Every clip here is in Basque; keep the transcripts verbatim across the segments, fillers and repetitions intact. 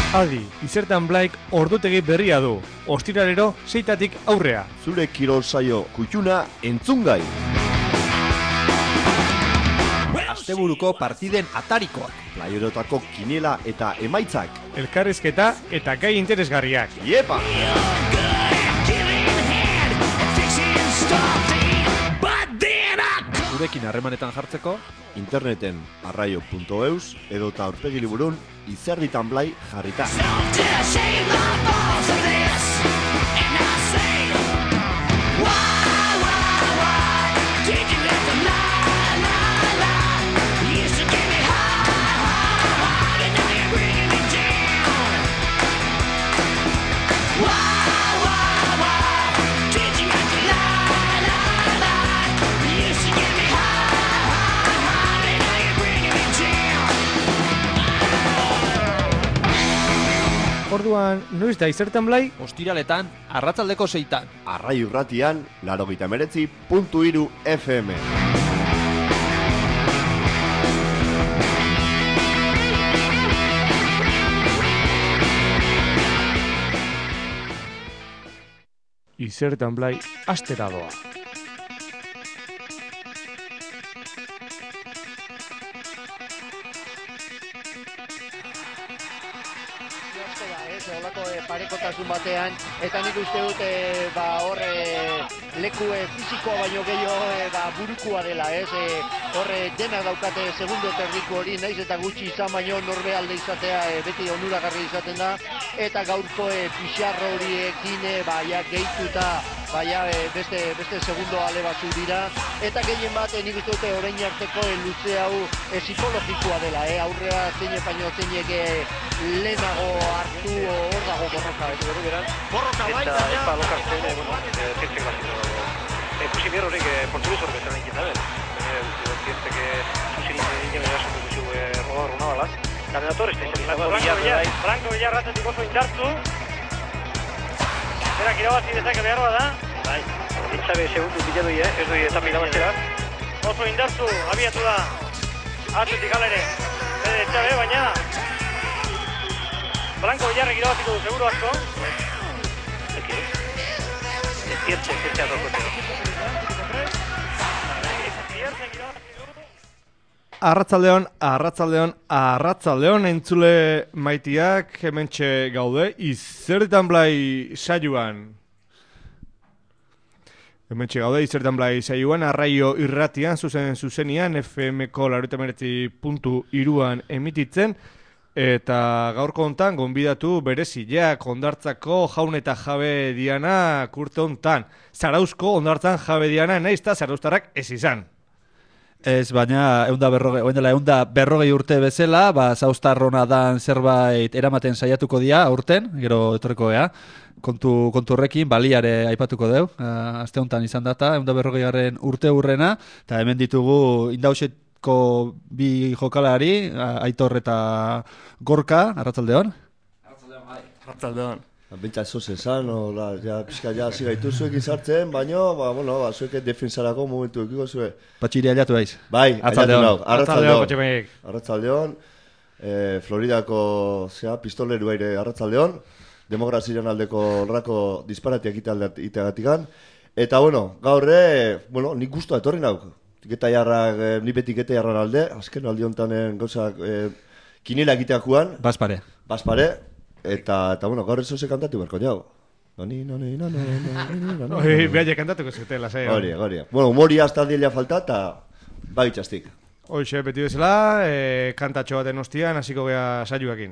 Adi, Izertan Blaik ordutegi berria du. Ostiralero seitatik aurrea. Zure kirol saio kutxuna entzungai. Asteburuko partiden atarikoak. Playerotako kinela eta emaitzak. Elkarrizketa eta gai interesgarriak. Iepa! Zurekin harremanetan jartzeko interneten arraio puntu eus edota aurpegi liburun Izerditan Blai jarrita. Orduan, noiz da Izertan Blai? ostiraletan, arratsaldeko seitan. Arraio irratian, laurogeita hemeretzi puntu hiru F M. Izertan Blai astera doa. Olako e, parekotasun batean, eta nik uste dut e, ba, hor e, leku e, fizikoa baino gehiago e, ba, burukua dela, ez? E, hor e, denak daukate segundo terdiko hori, naiz eta gutxi izan baino norbe alde izatea e, beti onuragarri izaten da, eta gaurko e, pixarro horiekin e, ba, ja, gehituta baina e, beste, beste segundo ale batzu dira, eta gehien bat e, nik uste dute orain arteko e, luze hau e, psikologikoa dela, e, aurrera zeinek baino zeinek e, lehenago hartu hor dago borroka, ez dugu beran? Borroka bai, baina... Eta epa lokartzen, e, bueno, zirtzen gazito. Ekusi behar horrek portugues horrek bezala inkita, ben? Zirtzen que zuzin ingen era son dugu roda runa balaz. Kandidator espezializatu Villar, Franco Villar ratzetik oso indartu. Berak irabazi dezake behar da. Bai, ditzabe segundu bilatu eh? Ez doi eta irabaztera. Oso indartu, abiatu da. Atzetik alere. Bede etxabe, baina... Blanco Villarrek irabaziko du, seguro asko. Eki, ez ziertxe, ziertxe atorkote. Arratzaldeon, arratzaldeon, arratzaldeon entzule maitiak hementxe gaude Izertan Blai saioan. Hementxe gaude Izertan Blai saioan, arraio irratian, zuzen zuzenian, F M-ko laurogeita hemeretzi puntu hiruan emititzen, eta gaurko hontan gonbidatu berezileak Hondartzako jaun eta jabe diana kurte hontan. Zarauzko Hondartzan jabe diana naiz eta zarauztarrak ez izan. Ez, baina eunda berrogei, oindela eunda berrogei urte bezala, ba, zauztarrona dan zerbait eramaten saiatuko dia aurten, gero etorreko gea, kontu, kontu horrekin, baliare aipatuko deu, uh, aste honetan izan data, eunda berrogei garren urte hurrena, eta hemen ditugu indausetko bi jokalari, uh, Aitor eta Gorka, arratzaldeon? Arratzaldeon, bai. Arratzaldeon. Bentsa ez zozen zan, ola, ja, pixka ja zigaitu zuek izartzen, baina, ba, bueno, ba, zuek defensarako momentu ekiko zue. Patxiri aliatu baiz. Bai, aliatu nau. Arratzaldeon, Patximeik. Arratzaldeon, eh, Floridako, zea, pistoleru aire arratzaldeon, demokrazian aldeko horrako disparatiak iteagatikan, eta, bueno, gaurre, bueno, nik guztua etorri nauk. Tiketa jarrak, eh, ni beti tiketa jarran alde, azken aldi hontanen gauzak, eh, kinela egiteakuan. Baspare. Baspare. Eta, eta bueno, gaur ez kantatu berko jau. Noni, noni, noni, noni, noni. Oi, behaile kantatuko zutela, zai. Hori, hori. Bueno, humori hasta aldila falta eta baitxastik. Hoxe, beti bezala, e, kantatxo baten ostian, hasiko gea saioakin.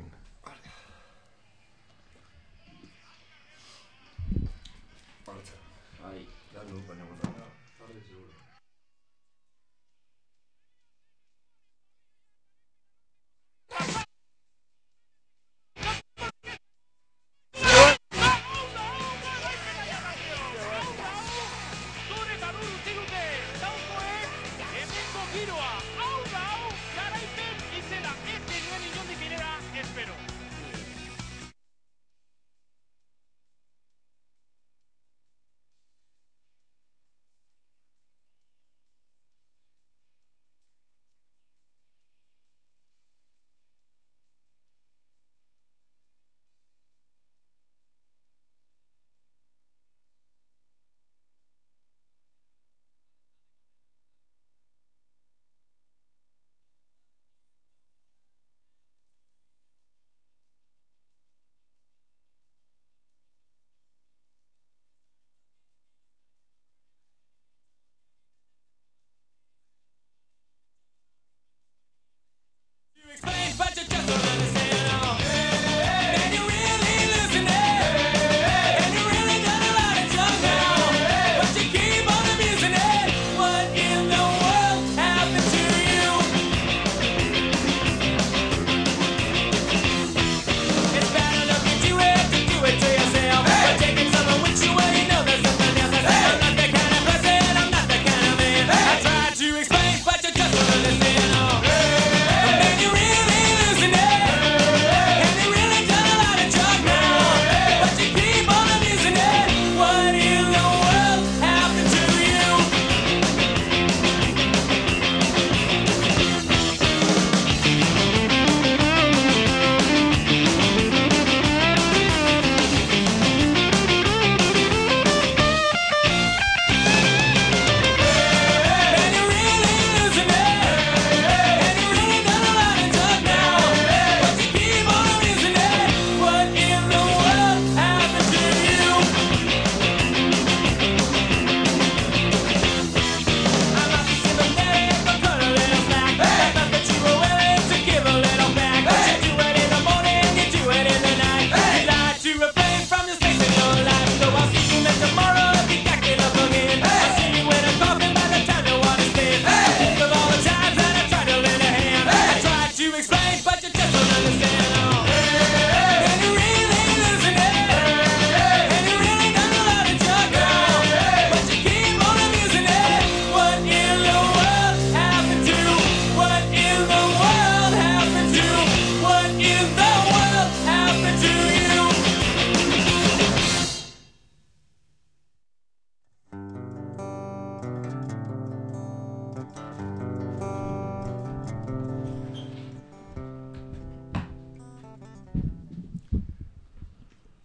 Espero.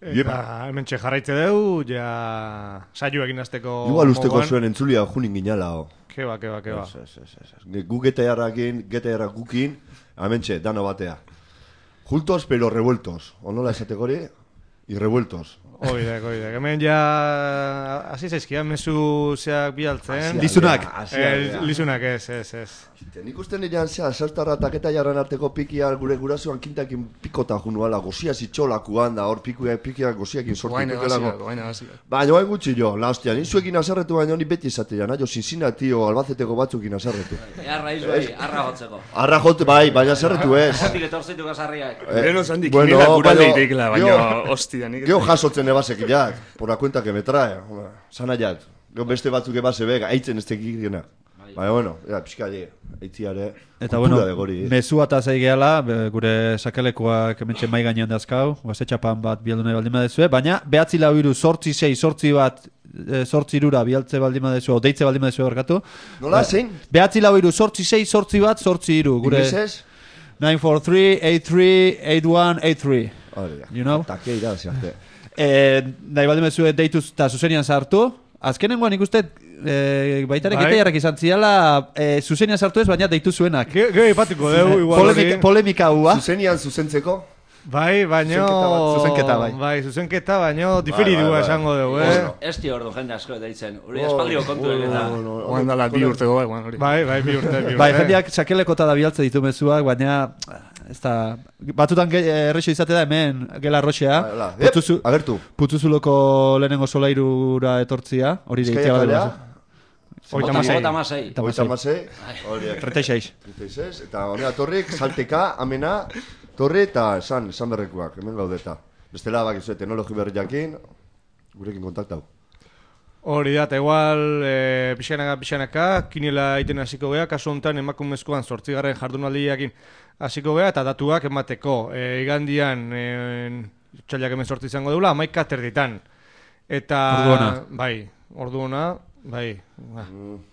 Eta hemen txe jarraitze deu, ja saio egin azteko Igual usteko moduan. zuen entzulia junin ginala, ho. Keba, keba, keba. Ez, ez, ez, ez. Gu gete jarrakin, gete jarrak gukin, hementxe, dano batea. Juntos pero revueltos. Onola esateko hori? Y revueltos. Oidek, oidek. Hemen ja hasi zaizkia mezu zeak bialtzen. Lizunak. Eh, lizunak, ez, ez, ez. Nik uste nirean zea, saltarra eta geta jarran arteko pikia gure gurasoan kintakin pikota junuala, gozia zitxolakuan da, hor pikuia pikia goziakin Guaina sortituko gaziak, lago. guaina gaziak. Baina hain gutxi jo, la hostia, ni zuekin azarretu baina ni beti esatea, nahi jo, Cincinnati o Albazeteko batzukin azarretu. Arra izu, bai, arra jotzeko. Arra jote bai, baina azarretu ez. Hortik etorzitu gazarriak. Lehen zandik, bueno, nila gura baino, leitekela, baina geo- hostia, nik... Geo jasotzen ebasek jak, por la cuenta que me trae, sana jak. Geo beste batzuk ebase bega, aitzen ez tekikena. Baina, bueno, ja, pixka die, aitziare, Eta kultura bueno, de gori. eh. mezua eta zeigeala, be- gure sakelekoak hementxe mai gainean dazkau, gazetxapan bat bialdu nahi baldin badezue, baina behatzi lau iru, sortzi sei, sortzi bat, e, sortzi irura bialtze baldin badezu, o deitze baldin badezu barkatu. Nola, zein? Behatzi lau iru, sortzi sei, sortzi bat, sortzi iru, gure Inglesez? nine four three, eight three, eight one, eight three. Hori da. You know? Take irazi arte. E, nahi baldin badezue deituz eta zuzenian sartu, azkenengoan ikusten e, baitaren Bai. gete jarrak izan ziala, e, zuzenian sartu ez, baina deitu zuenak. Ge- Gero ipatiko deu, igual Polemika, hori. polemika hua. Zuzenian zuzentzeko? Bai, baino... Zuzenketa bat, zuzenketa bai. Bai, zuzenketa baino diferidua bai, bai. esango dugu, eh? Bueno. Ez di ordu jende asko deitzen. Hori espaldio kontu eta... Oan dala bi urteko bai, guan hori. Bai, bai, bi urte, bi urte. Bai, jendeak sakeleko eta da bialtze ditu mezuak, baina ez da... Batutan ge- errexo izate da hemen gela arroxea. Bai, hola. Ep, Putuzu, agertu. Putuzuloko lehenengo solairura etortzia. Hori deitea Bizkaia badela. kalea, Hogeita Bota hamasei. amasei. Eta hogeita hamasei. hamasei, horiek. treinta y seis. treinta y seis, eta honea torrik, salteka, amena, torri eta esan, esan berrekuak, hemen gaudeta. Bestela, bakizue, teknologi berri jakin, gurekin kontaktau. Hori da, eta igual e, pixanaka, pixanaka, kinela egiten hasiko geha, kasu honetan emakumezkoan zortzigarren jardunaldiakin hasiko geha, eta datuak emateko. E, igandian, e, txailak hemen sortzi izango deula, amaika terditan. Eta... Ordu ona. Bai, ordu ona, bai. Ah,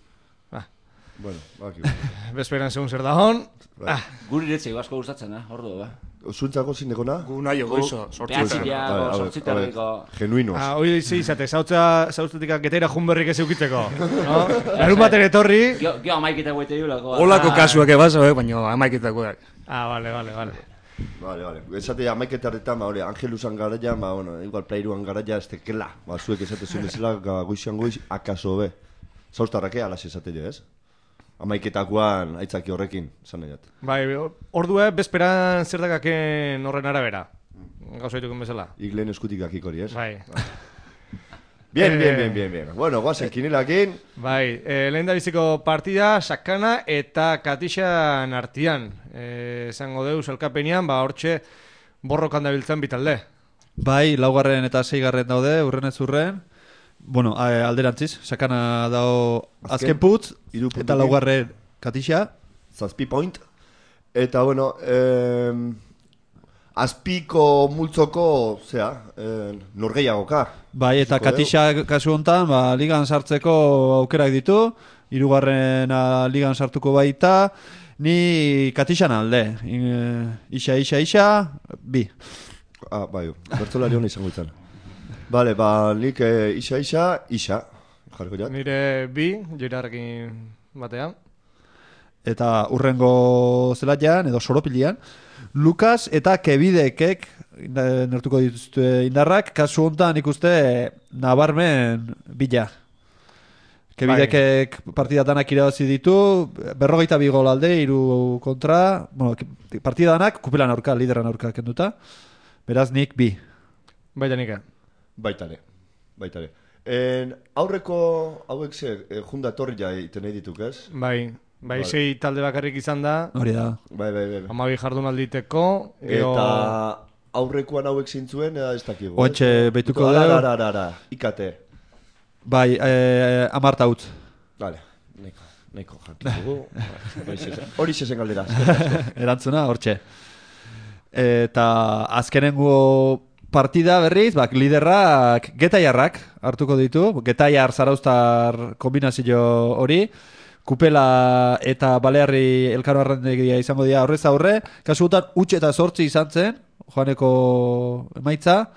ah. Bueno, baki. Bezperan segun zer da hon. Bai. Ah, Guri iretzei asko gustatzen, eh? Ordu, ba. Zuntzako zinekona? Gu nahi goizo, sortzi. Behatziak, Bai, hauek, sortziterriko... hauek, Genuinos. ah, hori izi izate, zautza, zautzetik getera junberrik ez eukitzeko. No? Larun baten etorri. Gio, gio amaiketa guete diulako. Olako kasuak ebaz, hauek, baina amaiketakoak. Ah, vale, vale, vale. Vale, vale. Esate ja, maiketarretan, ba, hori, Angelusan garaia, ba, bueno, igual plairuan garaia, ez tekela. Ba, zuek esate zuen bezala, ga, goizian goiz, akaso be. Zaustarrake, alas esate jo, ez? Amaiketakoan, aitzaki horrekin, zan nahiat. Bai, ordua bezperan zer dakaken horren arabera. Gauza dituken bezala. Igleen eskutik akik hori, ez? Bai. Bien, Eh. bien, bien, bien, bien. Bueno, guazen, kinelakin, Bai, e, lehen da biziko partida Sakana eta Katixan artian. E, esango deus elkapenean, ba hortxe borrokan dabiltzan bitalde. Bai, laugarren eta seigarren daude, urren ez urren. Bueno, a- alderantziz, sakana dao Azken, azken putz, hiru eta puntukin. laugarren katixa. zazpi point. Eta, bueno, eh, azpiko multzoko, zea, eh, norgeiagoka. Bai, eta Ikusiko katixa kasu honetan, ba, ligan sartzeko aukerak ditu, hirugarrena ligan sartuko baita, ni katixan alde. I- Isa, isa, isa, bi. Ah, bai, bertzolari hona izango izan. Bale, ba, nik eh, isa, isa, isa. Jarriko jat. Nire bi, joirarekin batean. Eta urrengo zelaian, edo soropilian, Lukas eta Kebidekek inda- nertuko dituzte indarrak, kasu honetan ikuste nabarmen bila. Kebidekek partida danak irabazi ditu, berrogeita bi gol alde, hiru kontra, bueno, ke- partida danak, kupelan aurka, lideran aurka kenduta, beraz nik bi. Baita nik. Baitare, baitare. En, aurreko hauek ze, eh, junda torri ja iten nahi dituk, ez? Bai, bai, Vale. sei talde bakarrik izan da, Hori da. Bai, bai, bai. bai. amabi jardunalditeko, gero... Eta aurrekoan hauek zintzuen, eda ez dakigu. ez? Oantxe behituko Ara, dugu. ara, ara, ara, ikate. Bai, eh, amarta utz. Vale, nahiko, nahiko jakitugu. Hori zezen galdera. Erantzuna, hortxe. Eta azkenengo partida berriz, bak, liderrak getaiarrak hartuko ditu. Getaiar zaraustar kombinazio hori. Kupela eta Balearri elkaro arrandegia izango dira horrez aurre. Kasu gutan, utxe eta sortzi izan zen, joaneko emaitza.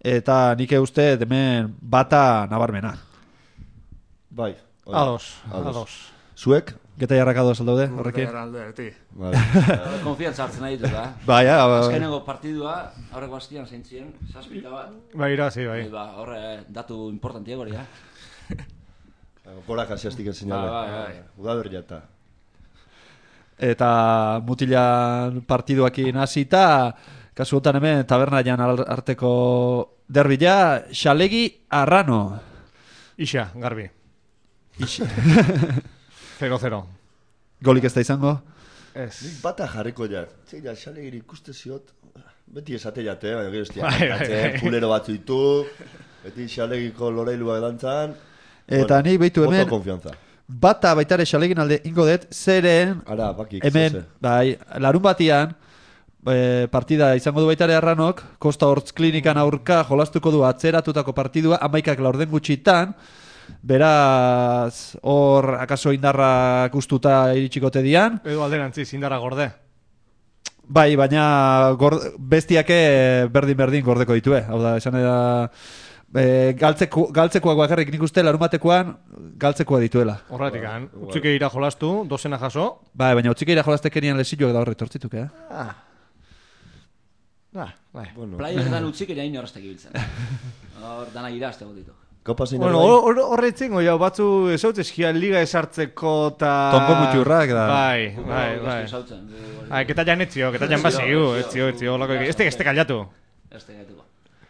eta nik uste hemen bata nabarmena. Bai. Ados, Ados. ados. Zuek? Geta jarrak ados aldaude, horrekin? Alde, beti. Vale. Konfiantza hartzen nahi dut, da. Bai, ja, Azkenengo partidua, horrek bastian zeintzien, zazpita bat. Bai, irazi, bai. Ba, horre, datu importantiak hori, ja. Gorak asiastik enseñale. Bai, bai, bai. Udaberria eta. eta mutilan partiduakin hasita, kasu honetan hemen tabernaian arteko derbila, Xalegi Arrano. Ixa, garbi. Ixa. zero zero. Golik ez da izango? Ez. Nik bata jarriko ja. Txek ja, Xalegiri ikuste ziot. Beti esate jate, baina gero estia. Bai, bai, bai. Pulero batzu ditu. Beti Xalegiko loreiluak dantzan. Eta ni behitu hemen, konfianza. bata baitare Xalegin alde ingo dut, zeren Ara, bakik. hemen, zeze. bai, larun batian, e, partida izango du baitare Arranok, Kosta Hortz klinikan aurka jolastuko du atzeratutako partidua, amaikak laurden gutxitan, beraz, hor, akaso indarrak ustuta iritsikote dian. Edo alderantziz, indarra gorde. Bai, baina gord, bestiake berdin-berdin gordeko ditue. Hau da, esan da, e, galtzeko, galtzekoak bakarrik nik uste larumatekoan galtzekoa dituela. Horretik, han. Utzike ira jolastu, dozena jaso. Bai, baina utzikeira jolaztekenian lesioak da horre tortzituke, eh? Ah. Ah, bai. Bueno, Playeretan utzik ere hain horreztek ibiltzen. Hor, dana irazte gotitu. Kopa zein Bueno, bai? hor- horretzen, goia, batzu esaut eskia liga esartzeko eta... Tongo muturrak da. Bai, bai, bai. Sautzen. Bai, keta jan etzio, keta jan basiu, etzio, etzio, holako, este este kallatu. Ez tegetuko.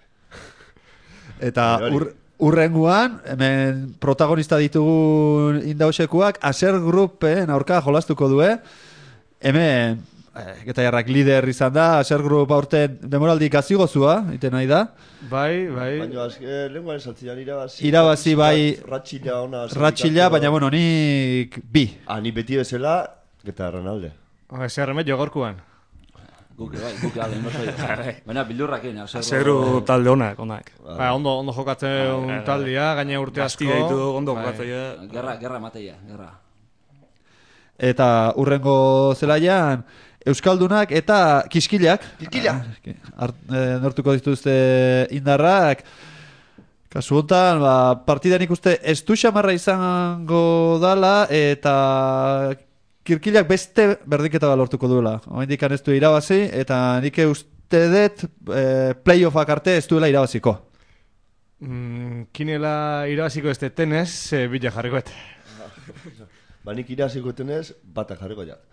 Eta Hori. ur, urrenguan, hemen protagonista ditugun indausekuak, Aser Grupen aurka jolastuko due. Hemen, eh, geta jarrak lider izan da, Aser Grup aurten demoraldi gazigozua, iten nahi da. Bai, bai. Baina, azke, lenguan esaltzian irabazi. Irabazi, bai. Ratxila ona. Ratxila, baina bueno, nik bi. Ah, ni beti bezala, eta Ronalde. Zer remedio gorkuan. Guk, bai, guk alde, no soy. Baina bildurrakin, hau Zeru talde honak, onak. Bai, ondo, ondo jokatzen taldia, gaine urte asko. Gaztia ditu, ondo Bai. jokatzea. Gerra, gerra mateia, gerra. Eta urrengo zelaian, Euskaldunak eta Kiskilak. Kiskila! Art, e, nortuko dituzte indarrak. Kasu honetan, ba, partidan ikuste ez du xamarra izango dala, eta Kirkilak beste berdinketa bat lortuko duela. Oaindik ez du irabazi, eta nik uste dut e, playoffak arte ez duela irabaziko. Mm, kinela irabaziko ez tenez, e, bila jarrikoet. Ba, nik iraziko etenez, bata jarriko ja.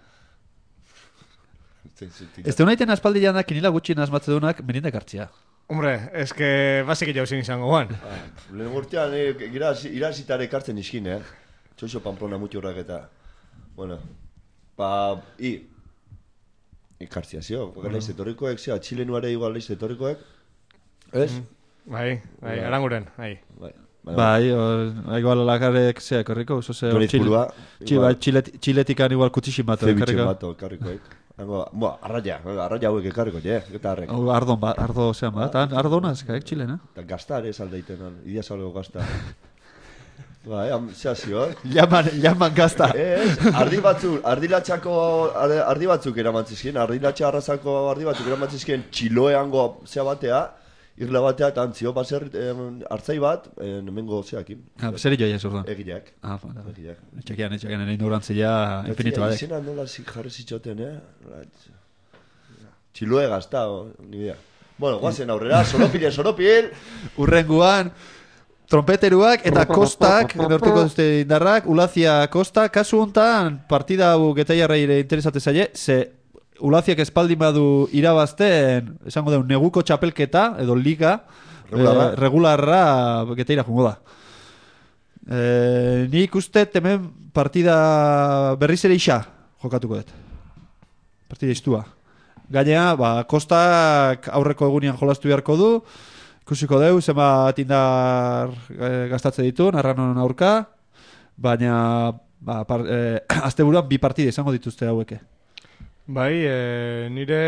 Ez du nahiten aspaldian da kinila gutxi nazmatze duenak menindek hartzia. Hombre, ez que basik jauzen izango guan. Lehen urtean, eh, irazi- irazitare ekartzen iskin, eh? Txoixo Pamplona muturrak eta... Bueno, ba, i... Ikartzia zio, gara leiz etorrikoek, zia, txilenuare igual leiz etorrikoek. Ez? Bai, bai, aranguren, bai. Bai. Bai, o, igual alakarek zeak horriko, oso ze... Doniz burua, igual. Txiletikan igual kutixin bat. Zebitxe bat, karrikoek. Hango, boa, arraia, arraia hauek ekarriko, je, eta harrek. Hau ardon bat, ardo zean bat, han, ardonaz, kaek txilena. Eta gaztar ez aldeiten, idia salgo gazta. Bai, zea zio, eh? Llaman, llaman gazta. Ez, ardi batzuk, ardilatxako ardi ardi batzuk eramantzizkien, ardilatxa arrazako ardi batzuk eramantzizkien txiloeango zea batea, irla batea, eta antzio, baser, em, hartzai bat, em, hemengo zeakin. Ah, zeri joia ez urdan. Egileak. Ah, fala. Egileak. Etxekian, etxekian, ere ignorantzia infinitu badek. Izena nola zik jarri zitxoten, eh? Txiloe gazta, ni idea. Bueno, guazen aurrera, soropile, soropil! Urrenguan, trompeteruak eta kostak, nortuko duzte indarrak, Ulazia Kosta, kasu hontan partida hau getaiarreire interesate zaie, ze Ulaziak espaldi badu irabazten, esango deun, neguko txapelketa, edo liga, Regularra. eh, regularra getaira jungo da. Eh, nik uste hemen partida berriz ere isa jokatuko dut. Partida istua. Gainea, ba, Kostak aurreko egunian jolastu beharko du, ikusiko deu, zenbat indar e, gastatze ditu, Arranon aurka, baina ba, par, e, asteburuan bi partide izango dituzte haueke. Bai, e, nire...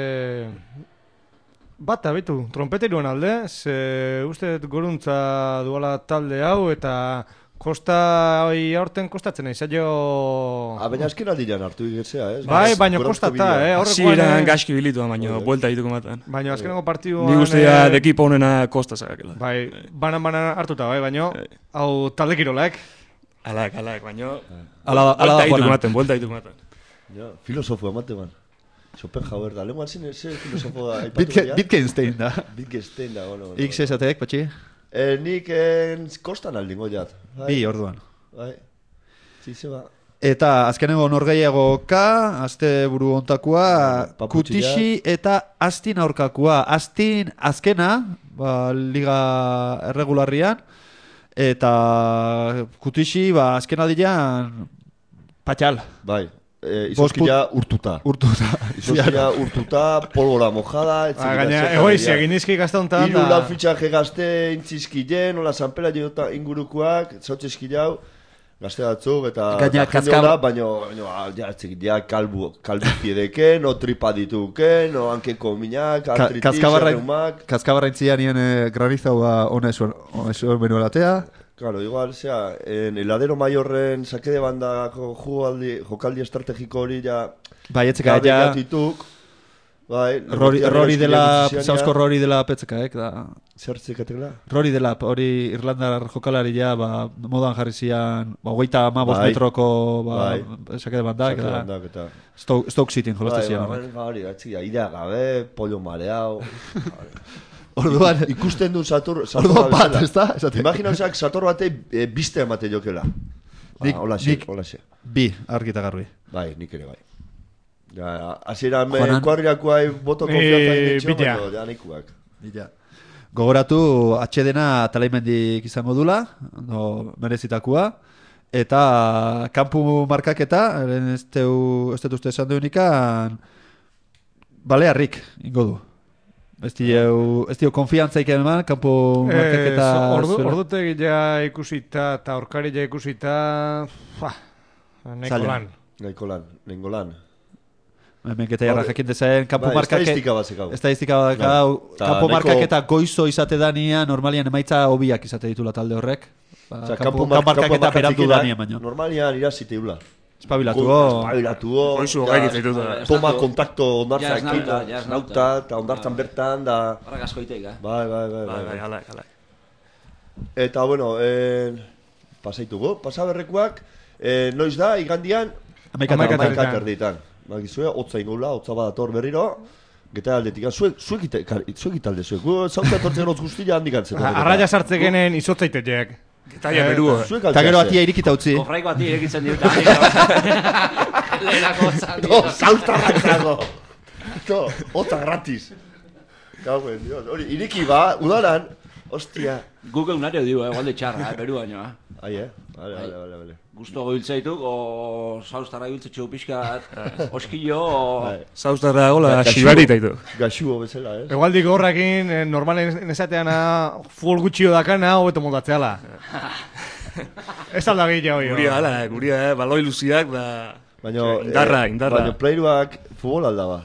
Bata, betu, trompeteruan alde, ze uste dut goruntza duala talde hau, eta Kosta hoi aurten kostatzen nahi, zailo... Ah, baina azken aldian hartu egitzea, ez? Bai, baina kostata, eh? Hasi eran gaizki bilitua, baina buelta dituko maten. Baina azkeneko partiduan... Ni guztia eh... dekipo honena kosta zagakela. Bai, banan-banan hartuta, bai, baina hau talde kirolaek. Alak, alak, baina... Buelta dituko maten, buelta dituko maten. Filosofo amate ban. Schopenhauer da, lenguan zine, ze filosofo da... Wittgenstein da. Wittgenstein da, bueno. X esateek, patxi? Eh, nik en, kostan aldingo jat. Bi, orduan. Bai, zizeba. Eta azkenengo norgeiagoka, azte buru ontakoa, Kutixi eta Astin aurkakoa. Astin azkena, ba, liga erregularrian, eta Kutixi, ba, azkena dian, patxal. Bai. Eh, Izoskia urtuta. Urtuta. Izoskia urtuta, polvora mojada. Ah, gaina, egoizi, egin izki gazta hontan. Iru lau fitxaje gazte intzizkilen, hola San Pela jota ingurukoak, zautxezki jau, gazte batzuk, eta gaina, kaskaba, baina, ja, etzik, ja, kalbu, kalbuziedeke, no tripa dituke, no hankeko minak, artritis, erreumak. Kaskabarra intzian nien eh, granizaua hona esuen benuelatea. Claro, igual, sea, en el heladero mayorren saque de banda jokaldi, jokaldi estrategiko hori ja... Bai, etzeka, ja... Gatituk, bai... Rori dela, zauzko Rori dela petzeka, ek, da... Zertzekatela? Rori dela, hori Irlandar jokalari ja, ba, modan jarri zian, ba, hogeita amabos metroko, ba, saque de banda, saque de banda, eta... Stoke City, jolazte zian. Bai, bai, hori, gatzia, idea gabe, pollo mareao... Orduan, ikusten du sator, orduan bat, ez da? Imagina osak, sator bate e, bizte emate jokela. Nik, ba, nik, olaxe. Bi, argita garbi. Bai, nik ere bai. Ja, azera, kuadriakoa boto konfianza indetxo, baina, ja, nikuak. Ja. Gogoratu, atxedena talaimendik izango dula, no, merezitakoa, eta kanpu markaketa, ez dut uste esan duenikan, Balearrik, ingo du. Ez dio, ez dio konfiantzaik eman, kanpo markaketa... Eh, ordu, ordutegi ja ikusita eta aurkari ja ikusita... Naiko lan. Naiko lan, nengo lan. Hemenketa jarra jakin dezaen, kanpo markaketa... Estadistika bat zekau. Estadistika bat zekau. Kanpo markaketa goizo izate dania, normalian emaitza hobiak izate ditula talde horrek. Kanpo markaketa berandu dania baino. Normalian irazite ula. Espabilatuo. Espabilatuo. Goizu gaik dituta. Toma kontakto ondartza ekin. Nauta, eta ondartzan bertan, da... Horrek asko iteik, eh? Bai, bai, bai. Bai, bai, alak, alak. Eta, bueno, eh, pasaitugu. Pasaberrekuak, eh, noiz da, igandian... Amaika terditan. Magizue, hotza ingula, hotza badator berriro. Geta aldetik, zuek italde zuek. Zauta etortzen hotz guztia handik antzeko. Arraia sartze genen izotzaitetek. Getaia beruo. Eta gero atia irikita utzi. Kofraiko atia irikitzen dira. Lehenako zan. No, zautarrak dago. No, hotza gratis. Gauen, dios. Hori, iriki ba, udaran, hostia. Google nario diu, eh, gualde txarra, eh, beru baino, eh. Ai, eh? Vale, vale, vale, vale. Gusto goiltzaituk, o saustarra giltze txu pixkat, oskillo, o... Saustarra gola, xibaritaitu. Gaxuo bezala, eh? Egualdik horrekin, normalen esateana, futbol gutxio dakana, hobeto moldatzeala. Ez alda gehiago hori. Guria, ala, guria, eh, baloi luziak, da... Baina, indarra, indarra. Baina, playruak futbol aldaba.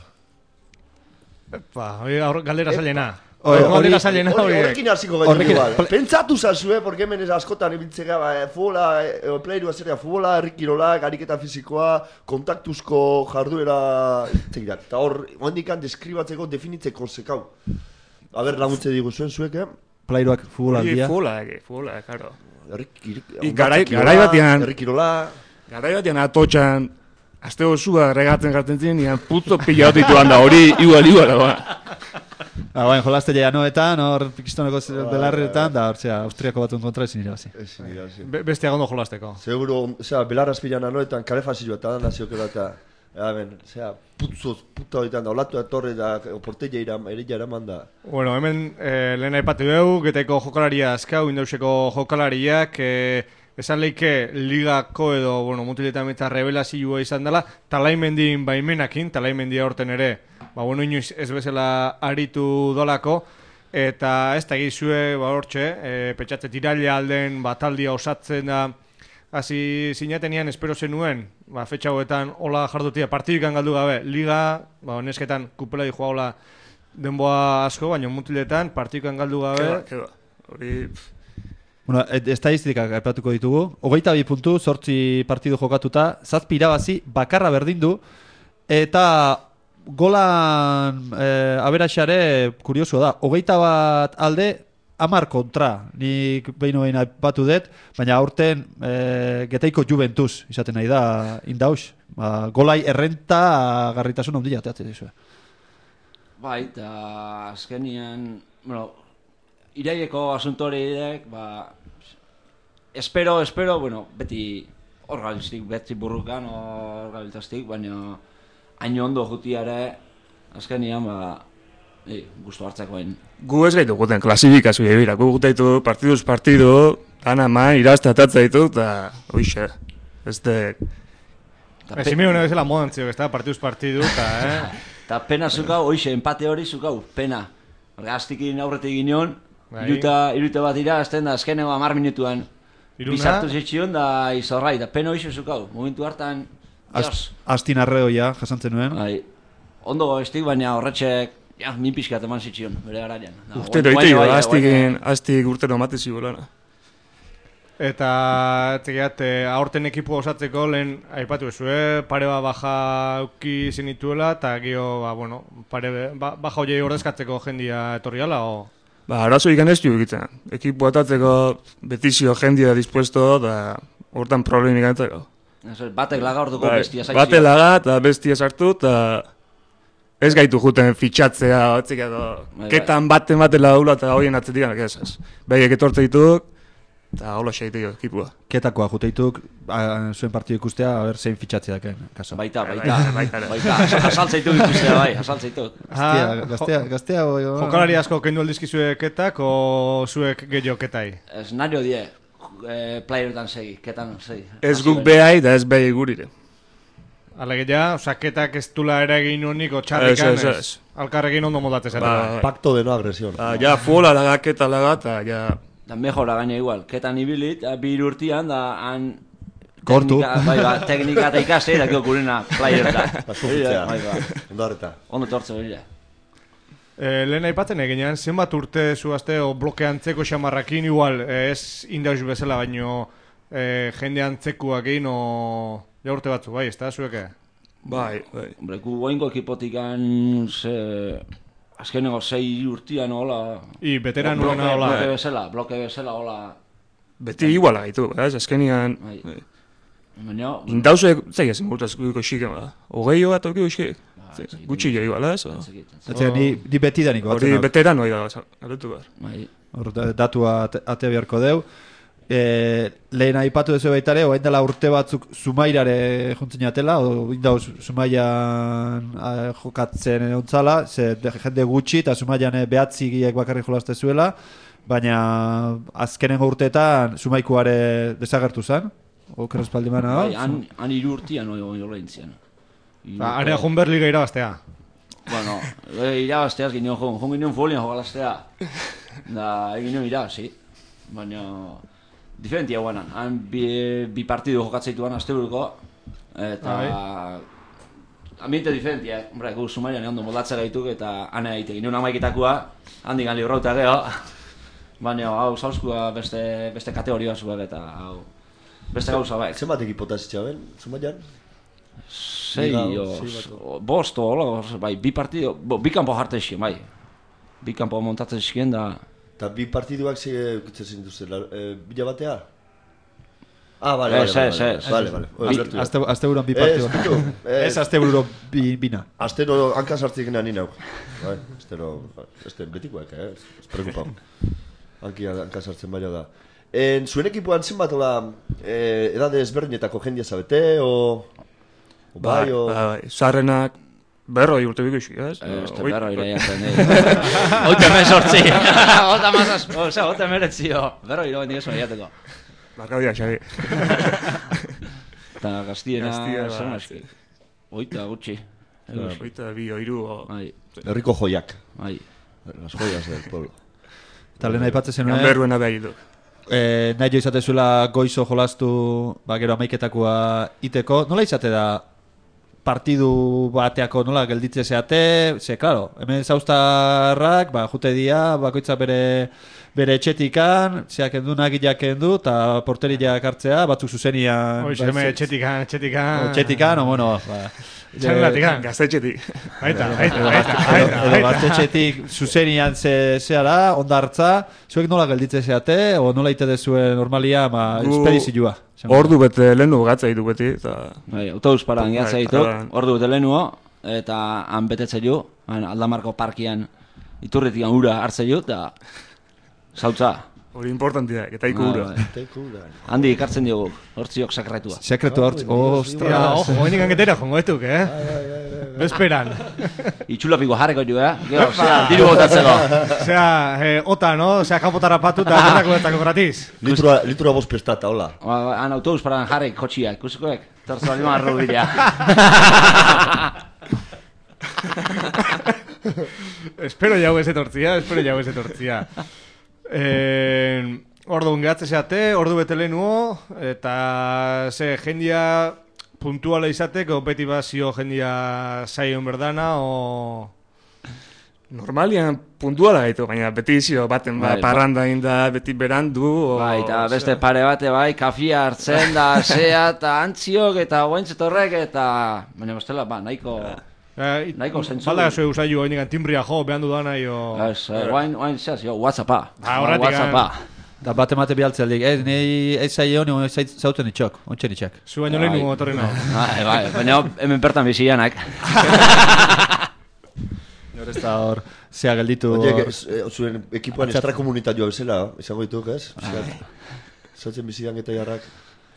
Ba, galdera zailena. Galdera zailena hori. Horrekin hasiko gaitu igual. Pentsatu zazue, porque hemen ez askotan ibiltzea, futbola, playrua zerea, futbola, errikirolak, ariketa fizikoa, kontaktuzko jarduera, txekirat. Eta hor, hondikan deskribatzeko, definitzeko zekau. A ber, laguntze digu zuen zuek, eh? Playruak futbola aldia. Futbola, futbola, karo. Garai batean, errikirola. Garai batean atotxan, azte osua regatzen gartzen ziren, nian putzo pila ditu handa, hori igual, igual, ba. Ah, baina jolazte janoetan, hor pikistoneko belarretan, da, hor zera, Austriako batuen kontra ezin irabazi. Ezin irabazi. Bestia gondo jolazteko. Seguro, zera, belarrazpilan anoetan, kalefazioa eta naziokela eta, hemen, zera, putzoz, puta horietan da, olatu etorre da, porteia ere eraman da. Bueno, hemen, eh, lehen aipatu dugu, getaiko jokalaria azkau, indauseko jokalariak, eh, esan leike ligako edo, bueno, mutiletan eta revelazioa izan dela, talaimendin baimenakin, talaimendia horten ere, ba, bueno, inoiz ez bezala aritu dolako, eta ez da egizue, ba, hortxe, e, petxatze tiralia alden, bataldia osatzen da, hasi zinatenean, espero zenuen, ba, fetxa hoetan, hola jardutia, partidikan galdu gabe, liga, ba, nesketan, kupela di joa hola denboa asko, baina mutiletan, partidikan galdu gabe. Keba, keba, hori... Bueno, estadistikak aipatuko ditugu. Hogeita bi puntu, zortzi partidu jokatuta, zazpi irabazi, bakarra berdin du, eta golan e, aberaxare kuriosua da. Hogeita bat alde, amar kontra, nik behin behin aipatu dut, baina aurten e, Getaiko Juventus izaten nahi da indaus. Ba, golai errenta garritasun ondila teatzen dizue. Bai, eta azkenian, bueno, iraieko asuntoreidek, ba, espero, espero, bueno, beti hor gabiltztik, beti burrukan hor gabiltztik, baina haino ondo jutiare, azkenian, ba, e, gustu hartzekoen. Gu ez gaitu guten klasifikazioa ebira, gu gutaitu partiduz partidu, dana man, iraztatatza ditu, eta oixe, ez de... Ezime una bezala modan zio, ez da, partiduz partidu, eta, eh? Eta pena zukau, oixe, empate hori zukau, pena. Gaztikin aurretik gineon, Bai. iruta, iruta bat ira, azten da, azkeneko amar minutuan. Iruna? Bizartu zitxion da izorrai, da pena oixe zukau. Momentu hartan, jos. Astin arreoia, jasantzen nuen. Bai, ondo estik, baina horretxek, ja, min pixkat eman zitxion, bere garaian. Da, Urtero guain- ite, guain- bai, aztikin, aztik urtero matezi bolana. Eta, txekiat, aurten ekipu osatzeko lehen aipatu ezue, pare bat baja auki zenituela, eta gio, ba, bueno, pare ba, baja hoiei ordezkatzeko jendia etorriala, o... Ba, arazo ikan ez du egiten. Ekipu atatzeko betizio jendia dispuesto, da hortan problemik antzeko. Ez, batek laga orduko Bai, bestia zaizio. bate laga eta bestia sartu, eta ez gaitu juten fitxatzea, batzik edo, Bai, bai. ketan baten batela daula eta hoien atzetik ez ez. Behiek etortze dituk, eta hola xeiteko ekipua. Ketakoa juteituk, a, zuen partidu ikustea, a ber, zein fitxatzea daken, kaso. Baita, Bai, baita, bai, baita, baita, baita, asaltzeituk ikustea bai, asaltzeituk. Gaztea, Ah, gaztea, gaztea, o, Jokalari asko kendu aldizkizue ketak, o zuek gehiago ketai? Ez nario die, eh, playeretan segi, ketan segi. Ez guk behai, da ez behi gurire. Alegia, oza, ketak ez dula ere egin honik, o txarrikan, Ez, ez, ez. Alkarrekin ondo modatez Ba, ere. Pacto de no agresión. Ba, ja, fuola laga, keta laga, eta ja... Da mejora gaina igual, ketan ibilit, bi urtian, da han... Kortu. teknika- Bai, ba, teknika eta ikase, da kio kurena playeretan. Ba, sufitzea. Bai, ba, Ondo horreta. ondo tortze hori. E, lehen aipatzen eginean, zenbat urte zuazte o blokeantzeko xamarrakin, igual, eh, ez indaus bezala, baino e, jende antzekuak egin, o... Ja urte batzu, bai, ez da, zueke? Bai, bai. Hombre, gu goingo ekipotikan, ze... Azkeneko sei urtian, hola... I, veteranoena bloke, hola. bloke bezala, bloke bezala, hola... Beti iguala gaitu, ez? Azkenian... Bai. bai. Baina, Indauze, zei ezin gurtazko xiken, ba. Ogei hogei toki xik. ez dakit. Gutxi jo igual, ez? ba. Entzekit, entzekit. Zatzea, ni, ni beti daniko. Hori veterano da, galetu behar. Bai, Hor, da- datua ate, ate beharko deu. E, lehen aipatu duzu baitare, oain dela urte batzuk Zumairare jontzen jatela, o indauz Zumaian a, jokatzen ontzala, ze de, jende gutxi eta Zumaian eh, behatzi giek bakarri jolazte zuela, baina azkenengo urteetan Zumaikuare desagertu zen, oker espaldimana. bai, han, han hiru urtian oi oi olaintzian. Ba, area Junber Liga irabaztea. Bueno, e, irabazteaz gineon jon, jon gineon folian jokalaztea. Da, egin gineon irabazi. Baina, diferentia guanan. Han bi, bi partidu jokatzeituan asteburuko. Eta... Ambiente diferentia, eh? Hombre, gu Zumaian ondo moldatza gaituk eta han egite gineon amaiketakoa, handik gan librauta geho. Baina, hau, zauzkua beste, beste kategoria zuek eta, hau, beste gauza baik. Zenbat ekipotaz itxaben, Zumaian? Sei, Liga, o, sei bat. o, bost, o, hola, bai, bi partido, bo, bi kanpo jarte esken, bai. Bi kanpo montatzen esken da... Eta bi partiduak ze ukitzen zintuzen, e, bila batea? Ah, bale, Ez, bale, ez, bale, ez. bale, bale, bale, ulertu da. Aste, aste buruan bi Ez, partidu. bitu, ez. Ez aste buru bi, bina. Astero hanka sartzik nani nau. Bai, astero, este betikoak, eh, ez preocupau. Hanki hanka sartzen baina da. En, zuen ekipuan zenbat, hola, eh, edade ezberdinetako jendia zabete, o... o bai, o... Bai, bai. Zarrenak berroi urte biko isi, ez? Ez, Hoi- berro iraiatzen, eh. Oita me sortzi. Ota mazaz, osea, ota meretzio. Berro iro bendik esan iateko. Barkaudia, Xabi. Eta gaztiena, Gaztia, zer ba, naski. Oita gutxi. Oita bi, oiru, o... Bai, Herriko joiak. bai. Las joyas del pueblo. Eta lehen aipatzen zenuen, Ganberruena behi du. e, nahi jo izatezuela goizo jolastu, ba, gero amaiketakoa iteko. Nola izate da partidu bateako nola gelditze zeate, ze, klaro, hemen zauztarrak, ba, jute dia, bakoitza bere bere etxetikan, zeak endunak ilak endu, eta porteriak hartzea, batzuk zuzenian... Hoiz, hemen etxetikan, etxetikan... Etxetikan, o, bueno, ba... Txanlatikan. Gaztetxetik. Aita, aita, aita, aita. Edo gaztetxetik zuzenian zeara, ondartza, zuek nola gelditze zeate, o nola ite dezuen normalia, ma, espedizioa. Ordu bete lehenu gatza ditu beti, eta... Bai, autobus paran gehatza ditu, Bai, ordu bete lehenuo, eta han betetze ju, Aldamarko parkian iturretikan ura hartze ju, eta zautza. Hori importantia, eta iku ura. Handi ikartzen diogu, hortziok sakretua. Sekretu hortzi, ostra. Ojo, hoenik angetera jongo etuk, eh? Bezperan. Itxulapiko jarreko jo, eh? Gero, zera, diru botatzeko. Osea, eh, ota, no? Osea, kanpotara patu eta gerrako betako gratis. Litrua, litrua bost prestata, hola. Han autobus paran jarrek kotxia, ikusikoek. Torzo bali marro bidea. Espero jau ez etortzia, espero jau ez etortzia. Eh, ordu ungeatze zeate, ordu bete lehenuo, eta ze jendia puntuala izateko, beti bazio jendia saion berdana, o... Normalian puntuala gaitu, baina beti izio baten ba, Bai, parranda inda, beti berandu. O, Bai, eta beste pare bate bai, kafia hartzen da, zea, eta antziok, eta guaintzetorrek, eta... Baina bestela, ba, nahiko... Eh, Nahiko zentzu. Balda zuen usaiu, hori nigan timbria jo, behandu dana, jo... Ez, guain, guain, zea, zio, Whatsappa. Ba, horretik Whatsappa. Da bate mate bialtze aldik, eh, nahi ez zai honi, zauten itxok, ontsen itxak. Zu baino lehenu motorri nahi. Bai, bai, baina hemen bertan bizianak. Hor ez da hor, zea gelditu... Oiek, zuen ekipuan extrakomunitarioa bezala, izango dituk, ez? Zautzen bizian eta jarrak.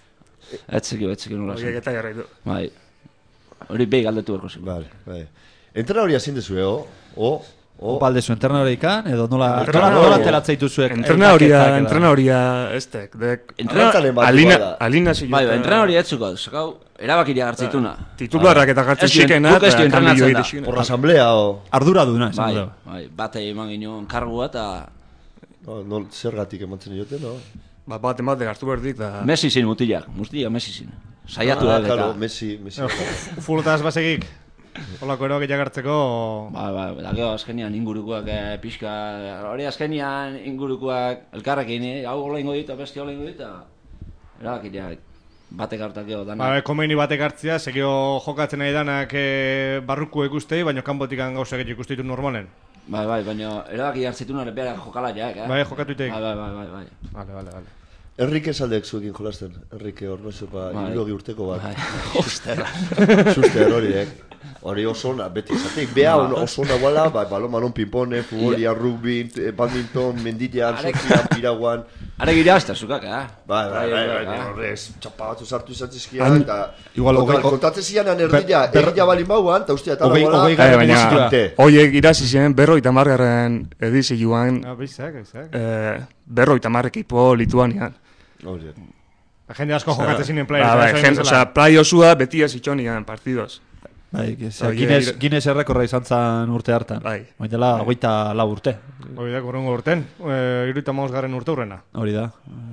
Etzeki, etzeki nola zen. Horiek eta jarraitu. Bai. Hori behi galdetu berko zen. Vale, bai. Entrena hori azin dezu, o? O? O? Baldezu, entrena horikan, edo nola, Entrena nola, nola hori- telatzeitu zuek? Entrena horia, entrena horia, ez tek, dek... Arrantzalen bat Alina, da. alina zio. Bai, entren hori etzuko, zakau, erabakiria hartzeituna. Titularrak eta jartzen Ez duen- zikena, guk ez duen entrenatzen da. Por asamblea, o? Ardura duna, Bai, esan du. bai, bate eman ginen kargua eta No, no, zergatik emantzen diote, no? Ba, bat emate hartu berdik, da... Messi zin mutilak, mutilak Messi zin. Saiatu Ah, da, claro, eta... Messi, Messi. Fulotaz basegik, holako eroak jakartzeko... Bai, bai, da gero azkenian ingurukoak eh, pixka... Hori azkenian ingurukoak elkarrekin, eh? Hau hola ingo dit, beste hola ingo dit, eta... Erabakiak, batek hartak gero Ba, dana. komeni batek hartzea, segio jokatzen nahi danak e, barruko ikustei, baina kanpotikan gauza gehiago ikustitu normalen. Bai, bai, baina erabaki hartzituna ere jokala jak, eh? Bai, jokatuitek. Bai, bai, bai, bai, bai. Vale, vale, vale. Enrique Saldek zuekin jolasten. Enrique hor noizu, pa, Bai. hirurogi urteko bat. Bai. Ostera. Suster horiek. Hori oso ona, beti esatik. Bea oso ona guala, bai, balon pinpone, futbolia, rugby, eh, badminton, mendilean, sozian, piraguan. Are gira hasta zukak, eh? Bai, bai, bai, bai, bai. horrez, txapa batzu sartu izan zizkian, eta... Igual, hogei- Kontatzen zianan erdila, ber- erdila balin bauan, eta ustea eta Hogei- lagoela... hogei Bai, garren baina, edizioa. hoiek irazi ziren berroita margarren edizioan, Ah, bizak, bizak. eh, berroita mar ekipo Lituanian. Hori. Jende asko jokatzen zinen playa. Ba, bai, gen, osea, play osua beti ez itxonian partidos. Bai, zera, Oie, Guinness, ire- Guinness errekorra izan zen urte hartan. Bai. Baina dela, hogeita lau urte. Hori da, korrengo urten. E, iruita maus garren urte hurrena. Hori da.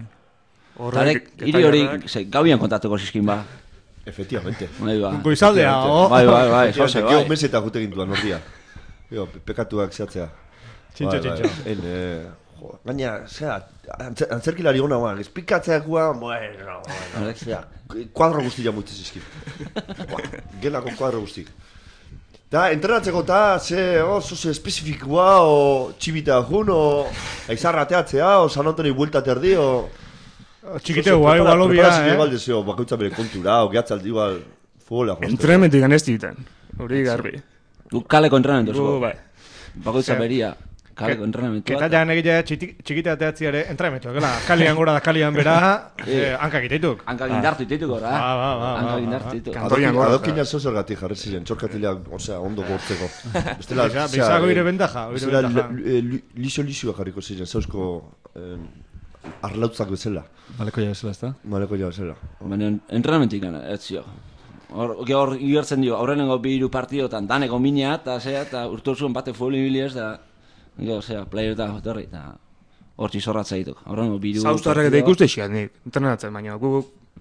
Tarek, hiri hori, ze, gauian kontatuko zizkin ba. Efectivamente. Bai, ba. Goizaldea, o? Bai, bai, bai, zoze, Geo bai. meseta jute gintuan ordia. Geo, pe- pekatuak zehatzea. Txintxo, Bai, bai. txintxo. En, eh, jo, gaina, zera, antzer, antzerkilari hona guan, espikatzeakua, bueno, bueno, zera, kuadro guztia muitzen zizkin. Buah, Gelako kuadro guztik. Ta, entrenatzeko ta, ze, oh, zoze espezifikoa, o txibita jun, o aizarra ateatzea, o San Antoni buelta terdi, o... Txikiteu, bai, igual obia, Preparazio eh? igual deseo, bakoitza bere kontura, o gehatzaldi igual, futbola josteko. Entrenamentik ganez diten, hori garbi. Du kaleko entrenamentu Gu, zuko. bai. Bakoitza Ze- beria, kaleko entrenamentua. Eta jan egile txikite ateatzi ere, entraimetu, gela, kalian gora da kalian bera, eh, hankak iteituk. Hanka gindartu iteituko, da? Ba, ba, ba, Hanka ba, gindartu ba. iteituko. Kantorian Adokin- gora, Adokina zeu zergatik jarri ziren, txorkatileak, osea, ondo gortzeko. Bestela, Bisa- zera, Bisago eh, ire bentaja, ire bestela, bentaja. li- li- lisio-lisioa jarriko ziren, zeusko eh, arlautzak bezala, Baleko ja bezala, ez da? maleko ja bezala. Baina entrenamentik gana, ez zio. Hor, hor igertzen dio, aurrenengo bi hiru partidotan daneko minea, eta zea, eta urtu zuen bate futbol ibiliez, da, gero, zea, player eta jotorri, eta hortzi zorratza dituk. Aurrenengo bi hiru Zauztarrak eta ikuste xiat nik, entrenatzen, baina gu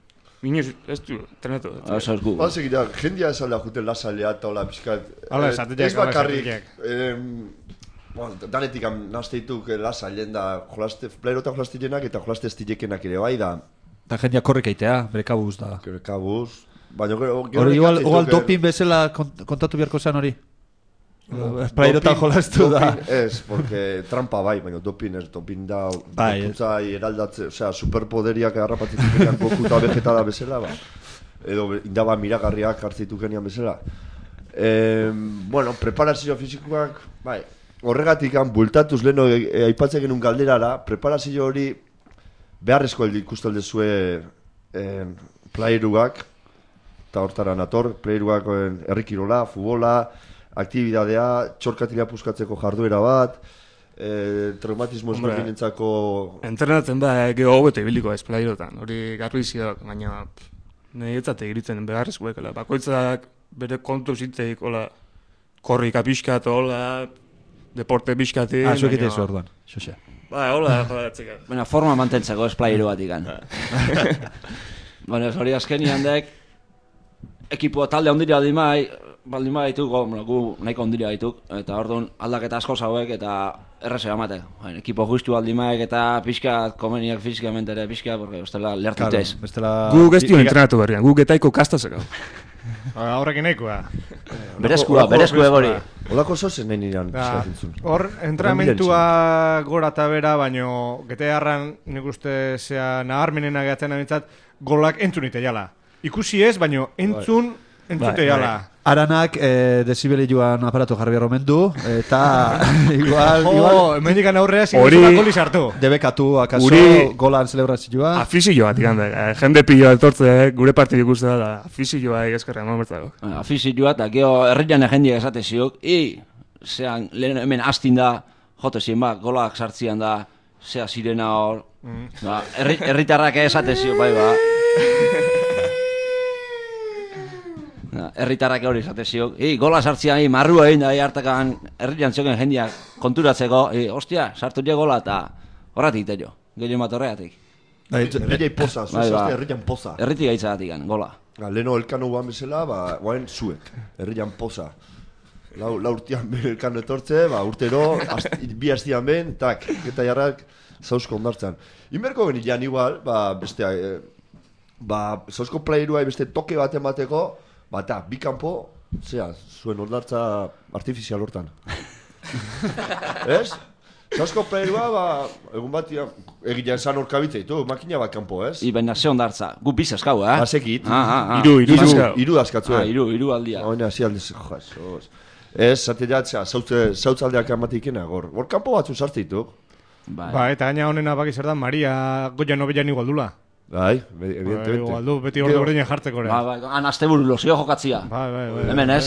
Inoiz, ez du, trenatu. Oso esku. Ba, segida, jendia esalea juten lasalea eta hola pixkat. Hala, eh, esateak, Ez hala, bakarrik, esateak. em, bueno, danetik nasteituk lasailen da jolaste, playero eta jolastilenak eta jolaste estilekenak ere bai da. Eta jendia korrik eitea, bere kabuz da. Kabuz. Baina gero... gero Hori igual, ikatzen igual duk, eh, dopin bezala kont- kontatu beharko zen hori. Playerotan doping- jolastu da. doping Ez, porque trampa bai, baina dopin ez, dopin da... Bai, gorputza eraldatze, osea, superpoderiak agarrapatzen zukenean Goku eta Vegeta da bezala, ba. Edo indaba miragarriak hartzitu genian bezala. Eh, bueno, preparazio fizikoak, bai, horregatik bultatuz leheno e, e, aipatzen genuen galderara, preparazio hori beharrezko ikustu aldezue eh, playeruak, eta hortara nator, playeruak herrikirola, futbola, aktibidadea, txorkatila puskatzeko jarduera bat, eh, traumatismo ezberdinentzako... Entrenatzen da, geho hobeto ibiliko ez playerotan, hori garbizioak, baina nahi etzate egiten beharrezkoek, bakoitzak bere kontu zitzeik, hola, korrika pixkat, hola, deporte pixkatik... Ah, zuek itezu orduan, xoxe. Ba, hola, jodatzeka. Baina forma mantentzeko ez playeru bat ikan. Baina hori azkenian dek, ekipo talde ondira aldimai, baldin badituk, gu nahiko ondira dituk, eta orduan aldaketa asko zauek eta erreze amate. Baina, ekipo justu aldimaek eta pixka, komeniak fizikamente ere pixka, porque bestela lertute ez. Bestela... Guk ez dio entrenatu berrian, guk etaiko kastazeko. Horrekin nahikoa. Berezkua, berezkua egori. Olako zozen nahi nirean Da, eskatzen zuen. hor, entrenamentua gora eta bera, baino gete harran nik uste zea naharmenena gehatzen amintzat, golak entzun ite jala. Ikusi ez, baino entzun, entzute Bai, jala. Aranak eh, desibeli joan aparatu jarri behar omen du, eta igual... igual Jo, emendikan aurrea Hori- zinezuna goli sartu. debekatu akaso Uri- golan celebrazioa. Afizio bat ikan da, eh, jende pilo etortze, gure partidu ikusten da, afizioa egezkarra eman bertzako. Afizioa eta geho herrian jendiak esate ziok, i, zean, lehen hemen astin da, jote zien ba, golak sartzian da, zea sirena hor, ba, herri, herritarrak esate ziok, bai ba. Na, herritarrak hori esate ziok, i, gola sartzian, i, marrua egin da, i, hartakan herrian zioken jendiak konturatzeko, i, ostia, sartu die gola eta horretik ite jo, gehien bat horregatik. Herriai poza, Bai, zuzazte ba. herrian poza. Herritik gaitzagatik, gola. Ga, leheno elkano guan bezala, ba, guain zuek, herrian poza. Lau, lau urtean ben elkano etortze, ba, urtero, ast, bi hastian ben, tak, eta jarrak zauzko ondartzan. Inberko genian igual, ba, beste, eh, ba, zauzko playerua beste toke bat emateko, ba, eta, bi kanpo, zea, zuen ondartza artifizial hortan. Ez? Zauzko playerua, ba, egun bat, egilean zan orkabitze ditu, makina bat kanpo, ez? I, baina ze ondartza, gu biz eskau, eh? Basekit. Ah, ah, ah. Iru, iru, Iru, iru. iru daskatzuen. Ah, iru, iru aldia. Oina, hasi aldez, jo, esos. Ez, zate jatzea, zautzaldeak amatikena, gor. Gor kanpo batzu sartituk. Bai. Ba, eta gaina honena baki zer da, Maria goia nobelan igualdula. Bai, be- Ba, evidentemente. igualdu, beti orde berdinen jartzeko ere. Ba, ba, han asteburu lozio jokatzia. Bai, bai, bai. Hemen ez.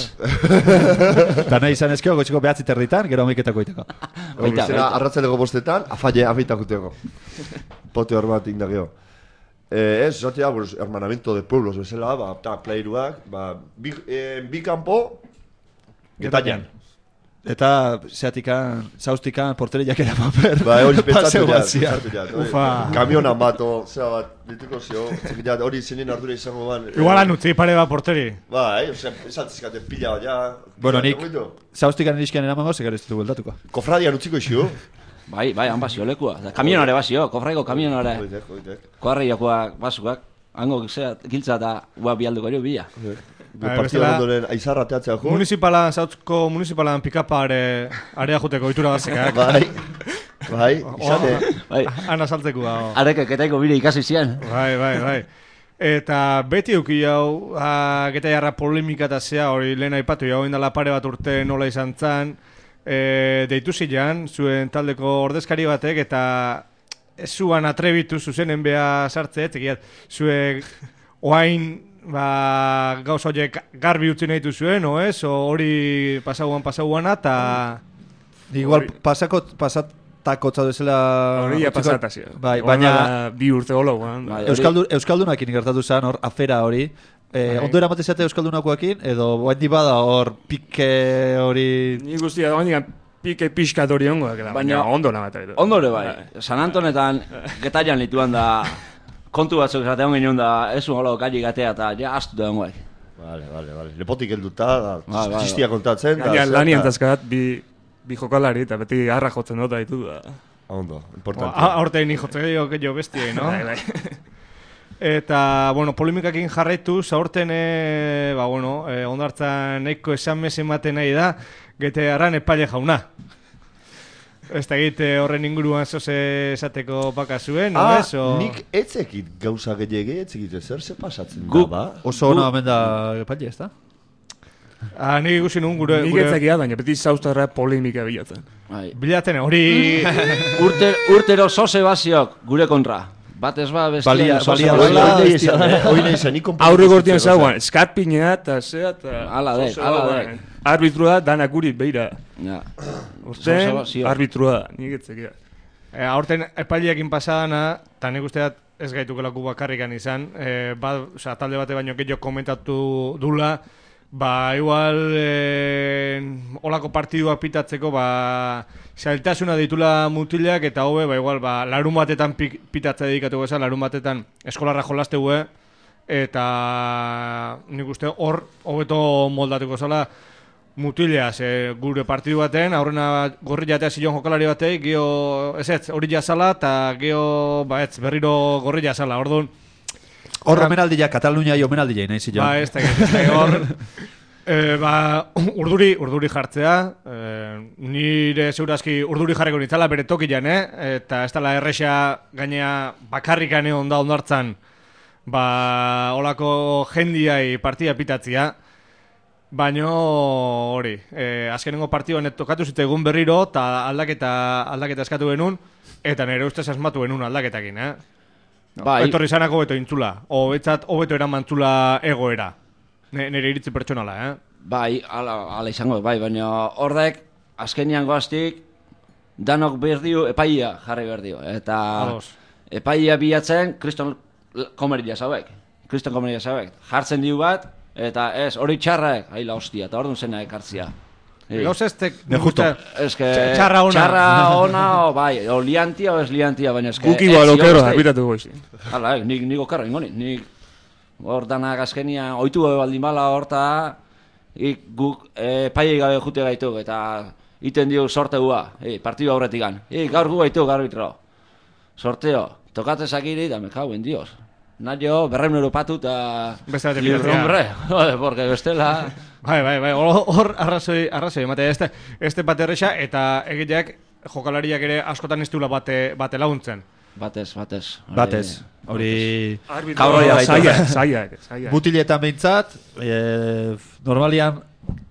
Eta nahi izan ezkio, goitxiko behatzi territan, gero amiketako iteko. Baita, Baita, baita. arratzaleko bostetan, afalle, afeitakuteko. Pote hor bat indagio. Eh, ez, zatea, pues, hermanamiento de pueblos, bezala, ba, eta playeruak, ba, bi, eh, bi kanpo, getaian. Eta zeatikan, zauztikan, porteriak era paper. Ba, hori pentsatu ja, bazia. pentsatu ja. hori, Ufa. Kamionan bat, o, zera bat, dituko zio, zekit, hori zeinen ardura izango ban. Igualan utzi pare bat porteri. Bai, osea, esatzizkate pila bat, ja. Bueno, nik Oitu. zauztikan iriskian eramango, zekero ez ditu bueltatuko. Kofradian utziko izio. Bai, bai, han basio lekua. Kamionare basio, kofraiko kamionare. Oitek, oitek. Koarriokoak basuak. Hango giltza giltza eta ua bialduko ero bila. Bai, Bai, partida bestela- ondoren aizarra teatzea jo. Municipalan, zautzko municipalan pikapa are, area juteko ohitura bazekak. Bai, bai, izate. Bai, Ana saltzeko da. arekek etaiko bire ikasi zian. Bai, bai, bai. Eta beti euki hau, a, geta jarra polemika eta zea, hori lehen aipatu jau, indala pare bat urte nola izan zan, e, deitu zilean, zuen taldeko ordezkari batek, eta ez zuan atrebitu zuzenen beha sartze, tegiat, zuek oain ba, gauza horiek garbi utzi nahi zuen, o ez? O hori pasauan pasauana, eta... Igual pasako, pasatako txadezela... Hori ja pasatazio. Bai, baina... Bi urte holo, guan. Bai, hori- Euskaldun, Euskaldunakin gertatu zen, hor, afera hori. Eh, ondo eramaten zate Euskaldunakoekin, edo guaindi bada hor pike hori... Ni guztia, oindikan pike pixkat hori ongo, baina Baina- ondo nabata. Ondore bai, San Antonetan getaian lituan da kontu batzuk esatean ginen da, ez un holo gailik atea eta ja astu da hongoek. Vale, vale, vale. Lepotik helduta, Bai, bai, txistia kontatzen. da, Gaina zer, lanian da- tazkat bi, bi jokalari eta beti harra jotzen dut ditu da. Ondo, importante. Horte ni jotzen gehiago gehiago bestiei, no? Bai, bai. Eta, bueno, polemikakin jarraituz, aurten, e, ba, bueno, e, ondartzan nahiko esan mez ematen nahi da, gete harran epaile jauna. Ez da egite horren inguruan zoze esateko bakazuen, no Ah, ez? O... nik etzekit gauza gehiagei, etzekit zer ze pasatzen da, Guk ba? Oso ona omen da epaile, ez da? Ah, nik ikusi nun gure... Nik gure... etzakia, baina beti zauztarra polemika bilatzen. Bai. Bilatzen, hori... Urte, urtero zoze baziok gure kontra. Bat ez ba, bestia... Balia- zoze balia- baziok. balia- Hoi nahi izan, eh? Hoi nahi izan, nik konponduko Aurre gortian zuzen, zauan, eskarpinea eta zea eta... Hala dek, zoze hala dagoen. dek. Arbitrua danak guri beira. Ja. Urten, Zoze baziok. arbitrua da, nik etzakia. E, aurten epaileekin pasadana, eta nik uste dut ez gaitukelako bakarrikan izan, e, ba, oza, talde bate baino gehiago komentatu dula, ba, igual e, olako partidua pitatzeko, ba, zailtasuna ditula mutilak, eta hobe, ba, igual, ba, larun batetan pik, pitatza dedikatu geza, larun batetan eskolarra jolaste gue, eta nik uste hor hobeto moldatuko zala, mutilea, ze gure partidu baten, aurrena gorri jatea zilon jokalari batei, gio, ez ez, hori jazala, eta gio, ba ez, berriro gorri jazala, orduan, Hor omenaldia, Katalunia omenaldia nahi zion. ba ez da, ez da, hor, e, ba, urduri, urduri jartzea, e, nire zeurazki urduri jarreko nitzala bere tokian, eh? Eta ez dala erresa gainea bakarrikan egon da ondartzan, ba, olako jendiai partida pitatzia, baino hori, e, azkenengo partioan tokatu zitaigun berriro, eta aldaketa, aldaketa eskatu genuen, eta nire ustez asmatu genuen aldaketakin, eh? Bai. Etorri zanako hobeto intzula, o betzat hobeto eramantzula egoera, ne, nire iritzi pertsonala, eh? Bai, ala, ala izango, bai, baina horrek azkenian goaztik danok berdio epaia jarri berdio. Eta Ados. epaia bilatzen kriston komeria zauek. Kriston komeria zauek. Jartzen diu bat, eta ez, hori txarraek, aila hostia, eta orduan zena ekartzia. Ei. Gauz ez tek... Me justo. Ez que... Txarra ona. Txarra ona, o bai, o liantia o ez liantia, baina ez que... Guki ez, ba lokero jo, da, ez, biratu goizi. Hala, eh, nik, nik okarra ingoni, nik... Hor danak azkenian, oitu gabe baldin bala horta, ik guk e, paiei gabe jute gaitu, eta iten dio sortegua, e, partidu aurretik gan. E, gaur gu gaitu, arbitro. Sorteo, tokatzen sakiri, da me cago en Dios. Naio, berreun euro patu, eta... Beste bate Libre, piratzea. hombre, joder, porque bestela... Bai, bai, bai, hor hor arrazoi, arrazoi, emate, este, este bate erresa, eta egiteak jokalariak ere askotan ez duela bate, bate laguntzen. Batez, batez. Batez, hori... Arbitro Kabroia gaitu. zaila, zaila, zaila. Mutiletan behintzat, e, normalian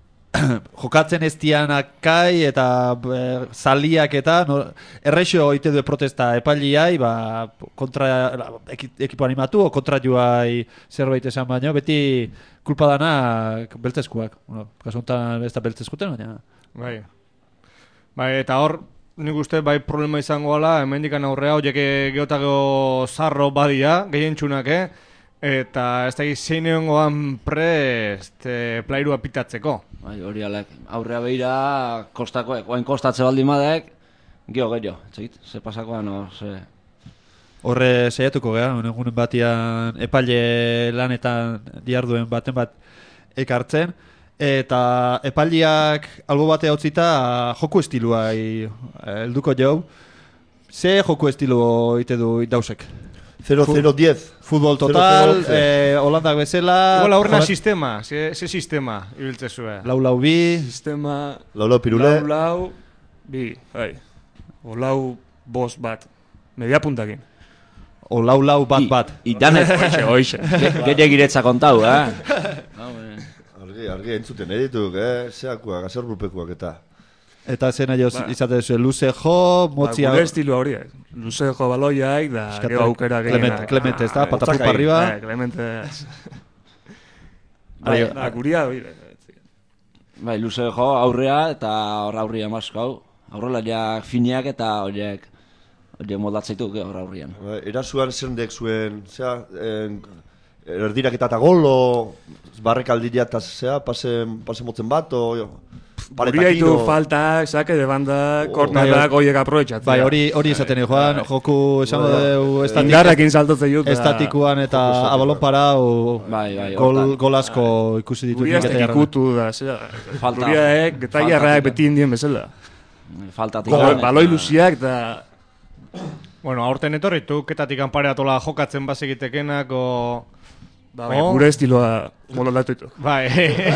jokatzen ez dianakai eta e, zaliak eta no, errexo oite du protesta epailiai, ba, kontra eki, ekipo animatu o kontra joai zerbait esan baino, beti kulpa dana beltzeskuak. Bueno, kasu honetan ez da beltzeskuten, baina... Bai. Bai, eta hor, nik uste bai problema izango gala, hemendikan aurrea, horiek geotago zarro badia, gehientsunak, eh? Eta ez da zein egongoan prest e, plairua pitatzeko. Bai, hori alek, aurrea behira kostakoek, oain kostatze baldin badek, gio gehiago, txegit, ze pasakoa, no, ze... Horre saiatuko gara, egunen batian epaile lanetan diarduen baten bat ekartzen, eta epailiak albo batea utzita joku estilua helduko jau. Ze joku estilo ite du dausek? zero cero diez. Futbol Zero, total, zero, zero. eh, Holandak bezala... Igual aurrena jola- sistema, ze, ze sistema, ibiltze zue. Lau lau bi, Sistema... Laulo pirule. Lau, lau, bi, bai. O lau, bost bat. Media puntakin. o lau lau bat I- bat. Idanek, Hoxe, hoxe. gehiagiretza giretza kontau, eh? Argi, argi entzuten edituk, eh? Zeakuak, azerrupekuak eta. Eta zena jo Ba. izate duzu, luze jo, Ba, motzia... gure estilo horiek. Luzejo baloiak, da Eskate- gero aukera Clemente, gehienak. Clemente, ez da, Ah, patapuk Otzakai. arriba. Eh, Clemente... Bai, Da, guria hori. bai, luze jo aurrea eta hor aurria masko hau. Aurrela ja fineak eta horiek horiek moldatzeitu hor aurrian. Ba, erasuan zendek zuen, zea, en, erdirak eta eta golo, barrekaldiria eta zea, pase, pase motzen bat, o... Guria ditu faltak, sake de banda, Oh, kornerak, oiek aprobetxatzea. Bai, hori hori izaten joan, joku esango Bai, dugu estatik, Indarrakin saltotzen jut. estatikuan eta abalon parau Bai, bai, gol, hortan. gol asko ikusi ditut. Guria ez Getaiarra. ikutu da, zera. Falta. Guriaek, getaiarrak beti indien bezala. Faltatik. Gol, baloi luziak eta... Bueno, aurten etorritu, ketatik anpareatola jokatzen bazegitekenak, o... Ba, bai, Oh. gure estiloa mololatu ditu. Bai.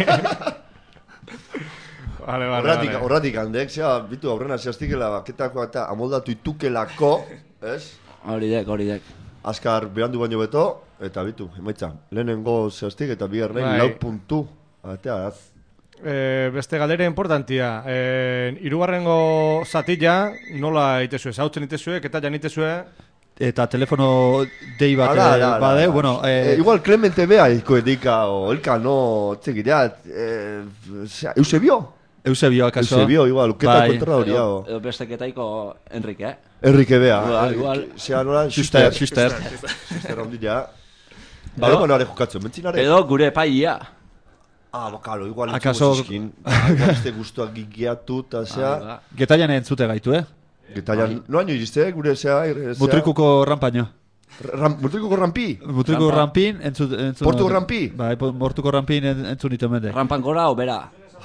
Vale, vale, Horratik, vale. horratik handek, zera, bitu aurrena zehaztikela baketako eta amoldatu itukelako, ez? Hori dek, hori dek. Azkar behandu baino beto, eta bitu, emaitza. Lehenengo zehaztik eta bigarren Bai. lau puntu. Atea, az. E, beste galdera importantia. E, irugarrengo zatila, nola itezue? Zautzen itezue, ketajan itezue? Eta telefono dei bat Ara, eh, ara, ara, bade, ara. bueno, Eh, eh, igual Clemente Bea iko edika, o elka no, txekirea, eh, zera, Eusebio? Eusebio akaso. Eusebio, igual, uketa Bai. kontra hori, Edo, hau. edo beste ketaiko Enrique, eh? Enrique Bea. Igual, igual. Zera nola, Xuster, xuster. Xuster ondila. Ba, Ba, bueno, are jokatzen, mentzinare. Edo gure paia. Ah, bakalo, igual Akaso- ziskin. Igual este guztuak gigiatu, eta zera. Getaian entzute gaitu, eh? Getaian, noaino iriste, gure zera, zera. Mutrikuko rampaino. Ram, Mutrikuko rampi. Mutrikuko Rampa. rampin entzut, entzun. Portuko rampi? Bai, po- Portuko rampin en- entzun ditu mende. Rampan gora o bera.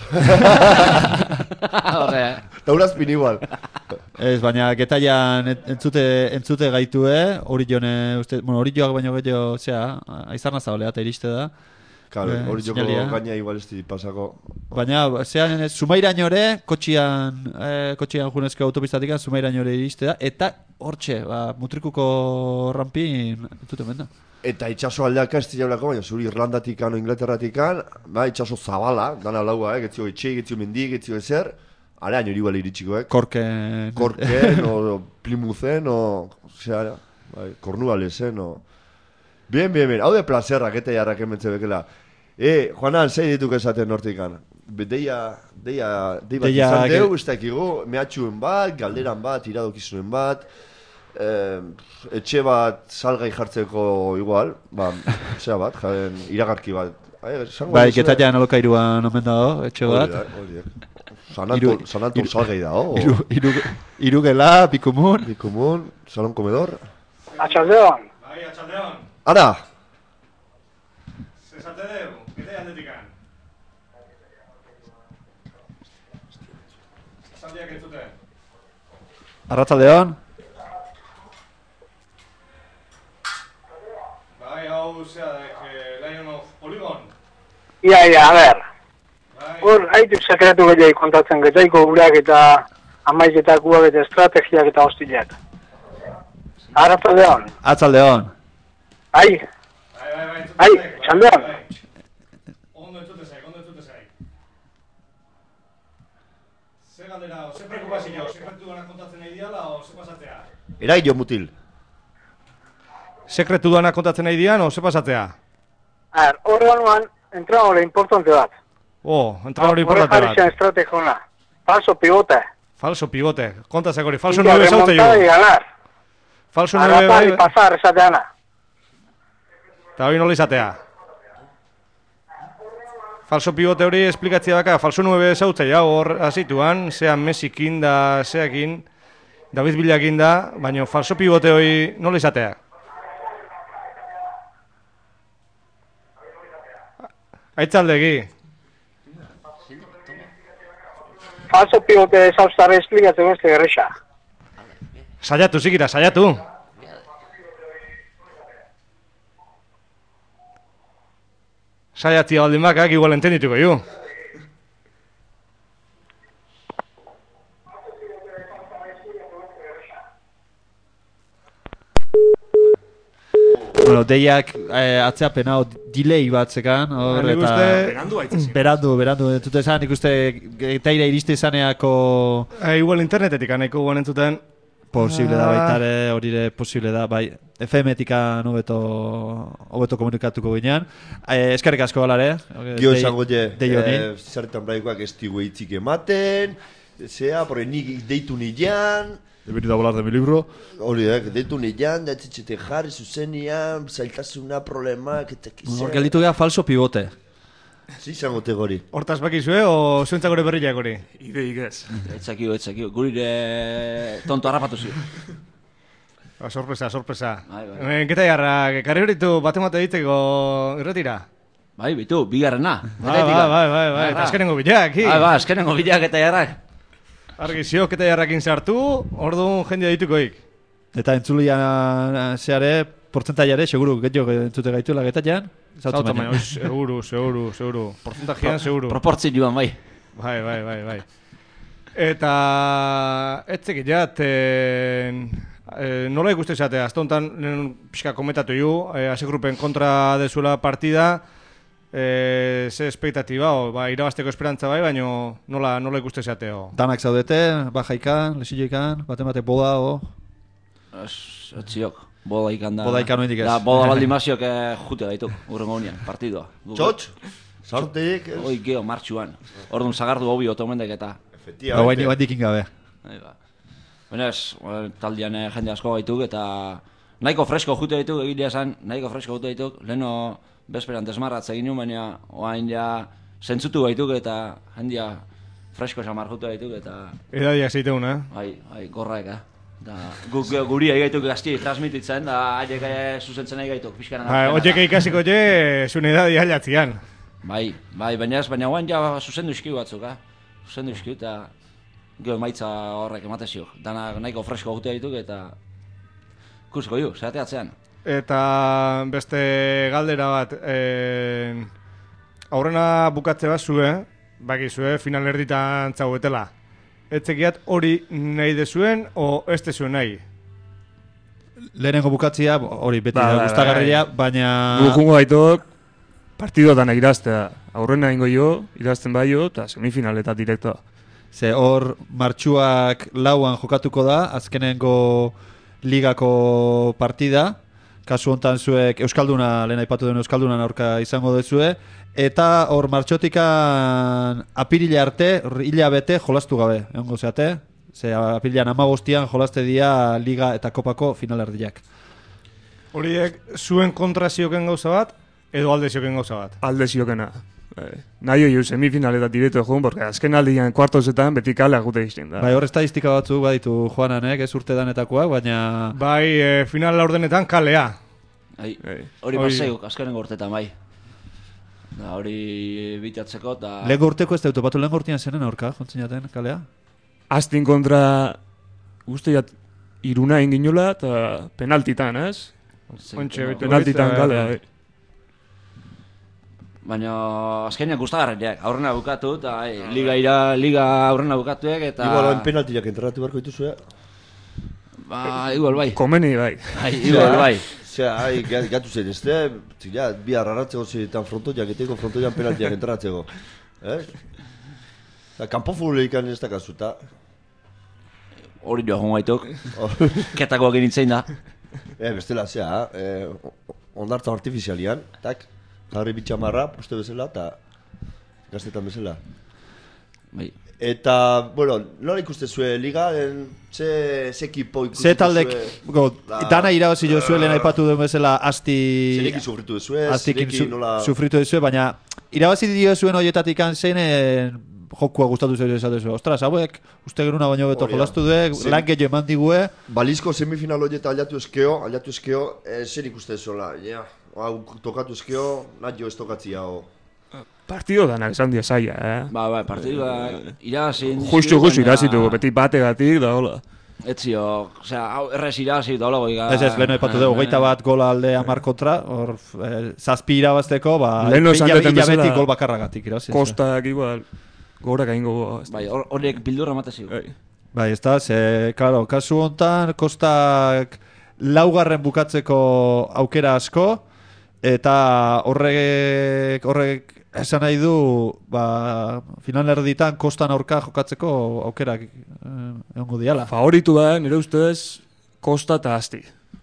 Horre, Eta urazpin igual. Ez, baina getaian ent- entzute, entzute gaitu, eh? Hori jone, uste, bueno, hori joak baino gehiago, zea, aizarna zabalea eta iriste da. Claro, Eh, hori joko sinalia. gaina igual ez di pasako. Baina, zean, Zumairaino ere, kotxian, eh, kotxian junezko autopistatik, Zumairaino ere iriste da, eta hortxe, ba, Mutrikuko rampin, entzute menda. Eta itxaso aldeak ez diaulako, baina zuri Irlandatikan o Inglaterratikan, ba, itxaso zabala, dana laua, eh, getzio etxe, getzio mendi, getzio ezer, areaino igual iritsiko, eh? Korken... Korken, o Plymouthen, o... Osea, bai, Cornuallesen, o... Bien, bien, bien, hau de plazerrak eta jarrak ementze bekela. E, Juanan, zei dituk esaten nortikan? Be, Deia, deia, dei bat Deia, izan ge- deu, ez dakigu, mehatxuen bat, galderan bat, iradokizunen bat, eh, etxe bat salgai jartzeko igual, ba, zera bat, jaren iragarki bat. Ai, esango Bai, duzue? getaian alokairuan omen dago, etxe Hori bat. da, hori da. San Hiru- Anton, San Anton hiru- salgai da, oh. Iru, iru, irugela, bikumun. Bikomun, salon comedor. Atxaldeon, Bai, atxaldeon. Ara! Zesate dugu, gete aldetikan. Zaldiak entzute. Arratzaldeon. Bai, hau zea dek, Lion of Polygon. ia, ia, a ber, Bai, hor, haitu sekretu gehiago kontatzen getaiko gureak eta amaiketakuak eta estrategiak eta hostilak. Arratzaldeon, Atzaldeon. ai, bai, bai, bai, entzute Ai, zaik, bai, txaldean. bai. Ondo entzute zaik, ondo entzute zaik. Ze galdera, o ze preocupazio, sekretu gana kontatzen nahi diala, o ze pasatzea? Erailo mutil. Sekretu dana kontatzen nahi dian, o ze pasatzea? a ber, organoan, entrenadore importante bat. Oh, entra hori Horre importante jarri zen bat. estrategiona. Falso pivote. Falso pivote, konta zek hori, falso India nueve zaute remontada y jo. ganar. Falso nueve, Arrapar bai, y pasar, esateana. eta hori nola izatea. Falso pivote hori esplikatzea baka, falso nueve zautzei hau hor hasituan, zean Messikin da, zeakin, David Villakin da, baina falso pivote hori nola izatea. Aitzaldegi, Falso pivote zauztarra esplikatzen beste gerresa. saiatu zikira, saiatu. Saiatzia baldin bakak, igual entendituko ju. Bueno, deiak eh, atzeapen hau delay bat zekan, hor, Nik eta... uste- Berandu baitzen. Berandu, berandu, entzute esan, nik uste getaira iriste izaneako Eh, igual internetetik aneko guan entzuten. posible da Ah. baita ere, hori ere posible da, bai, F M-etika hobeto hobeto komunikatuko ginean. Eh, eskerrik asko balare. Gio esango je, Dei honi. eh, zartan braikoak ez digu eitzik ematen, zea, porre nik deitu nilan, He venido a hablar de mi libro. hori da, deitu nilan, da etxetxe jarri zuzenian, zailtasuna, problemak, eta Hor kizea. gelditu gea falso pivote. Zizangote gori. Hortaz bakizue, o zuentzak gore berriak hori? Ideik ez. Etzakio, etzakio. Gurire tonto harrapatu zio. Ba, sorpresa, sorpresa. Bai, bai. Hemen, keta jarra, karri horitu bate-mate diteko irretira? Bai, bitu, bigarrena. Bai, bai, bai, bai, bai, eta azkenengo bilak, hi. Bai, bai, azkenengo bilak eta jarrak. Argi zio, keta jarrakin sartu, orduan jendea ditukoik. Eta entzulian zeare, portzentaiare, seguru, getxo entzute gaituela getatean. Zautu baina, oi, seguru, seguru, seguru. Porcentajean, seguru. Proportzioan, bai. Bai, bai, bai, bai. Eta, etzek jat, eh, eh, nola ikuste zatea, azta honetan pixka komentatu ju, eh, asegrupen kontra dezuela partida, eh, ze espektatiba, o, ba, irabazteko esperantza bai, baina nola, nola ikuste zateo. Danak zaudete, bajaikan, lesilloikan, baten-bate boda, o... Etziok, boda ikan da. Boda ikan oindik ez. Da, boda baldi maziok eh, jute gaituk, urrengo unian, partidua. Txotx, sarteik. Hoi geho, martxuan. Orduan zagardu hobi otomendek eta. Efectivamente. Hau dikin gabe. Baina ez, taldean eh, jende asko gaituk eta nahiko fresko jute gaituk, egilea esan, nahiko fresko jute gaituk. Leheno bezperan desmarratza egin nuen, baina oain ja zentzutu gaituk eta jendia fresko esamar jute gaituk eta... Edadiak zeiteun, eh? Bai, bai, gorraek, eh? Da, guk guri egaituk gazti transmititzen, da haiek zuzentzen egaituk pixkanan. Bai, oiek ikasiko je, zune edadi ailatzian. Bai, bai, baina ez, baina guan ja zuzendu iskiu batzuk, eh? Zuzendu iskiu eta geho emaitza horrek ematezio. Dana nahiko fresko gute dituk eta kusiko ju, zeateatzean. Eta beste galdera bat, eh, aurrena bukatze bat zue, bakizue, final erditan txauetela. Etzekiat hori nahi dezuen o ez dezuen nahi? Lehenengo bukatzia, hori beti Ba, da ba, gustagarria, baina... Gukungo gaitok partidotan iraztea. Aurrena ingo jo, irazten bai jo, eta semifinaleta direktoa. Ze hor martxuak lauan jokatuko da, azkenengo ligako partida, kasu hontan zuek Euskalduna, lehen aipatu den Euskaldunan aurka izango dezue, eta hor martxotikan apirile arte, hila bete jolastu gabe, egongo zeate, ze apirilean amabostian jolaste dia liga eta kopako finalerdiak. Horiek zuen kontra zioken gauza bat, edo alde zioken gauza bat? Alde ziokena. Eh, nahi hoi semifinaleta direkto joan, porque azken aldian kuartozetan beti kalea gute izten da. Bai, hor estadistika batzuk baditu Joananek, ez urte danetakoak, baina... Bai, e, final laurdenetan kalea. Ai, Ei. hori Hori- paseuk, azkenengo urtetan, bai. Da, hori bitatzeko eta... Lehenko urteko ez dut, batu lehenko urtean zenen aurka, jontzen jaten kalea? Astin kontra guztiat iruna inginola eta penaltitan, ez? Ontxe, bitu Penaltitan gaitza- galea, bai. Baina azkenean gustagarriak, aurrena bukatu eta ai, liga ira, liga aurrena bukatuek eta... Igual hain penaltiak entratu beharko dituzue. Ba, igual bai. Komeni, bai. Ai, igual bai. Osea, hai, gatu zen, ez da, zila, bi arraratzeko ziretan frontoiak, eteko frontoian penaltiak entratzeko. Eh? Da, kanpo futboleikan ez da kazuta. Hori joan gaituk. Ketakoak egin da. Eh, bestela, zea, eh, ondartza artifizialian, tak, jarri bitxamarra, poste bezala, eta gaztetan bezala. Bai. Eta, bueno, nola ikuste zue liga, en, ze, ze ekipo ikuste Ze taldek, go, La- dana irabazi jo zuen lehen aipatu duen bezala asti... Zirekin sufritu duzue, Astikin zirekin su, nola... sufritu duzue, baina irabazi dio zuen horietatik zein jokua gustatu zuen esatezu. Ostras, hauek uste geruna baino beto Hori da. jolastu duek, Zen- lan gehiago eman digue, Balizko semifinal horieta aldatu eskeo, aldatu eskeo, eh, zer ikuste zuela, ja, hau tokatu eskeo, nahi jo ez tokatzia, o... Partido danak esan dia zaila, eh? Ba, bai, partidua irabazin... Justu, justu irazitugu, beti bategatik da, hola. Etzio, osea, hau errez irabazi eta hola goiga... ez ez, lehen aipatu dugu, hogeita bat gola alde hamar kontra, hor eh, zazpi irabazteko, ba, Lehen esan ila- duten ilabetik bezala- gol bakarragatik irabazi. Kostak igual, gorak egingo... Bai, hor- horiek bildurra matezio. Bai. Bai, ez da, ze, claro, kasu hontan, Kostak laugarren bukatzeko aukera asko, eta horrek, horrek esan nahi du, ba, final erditan Kostan aurka jokatzeko aukerak eh, egongo diala. Favoritu da, nire ustez, Kosta eta Asti.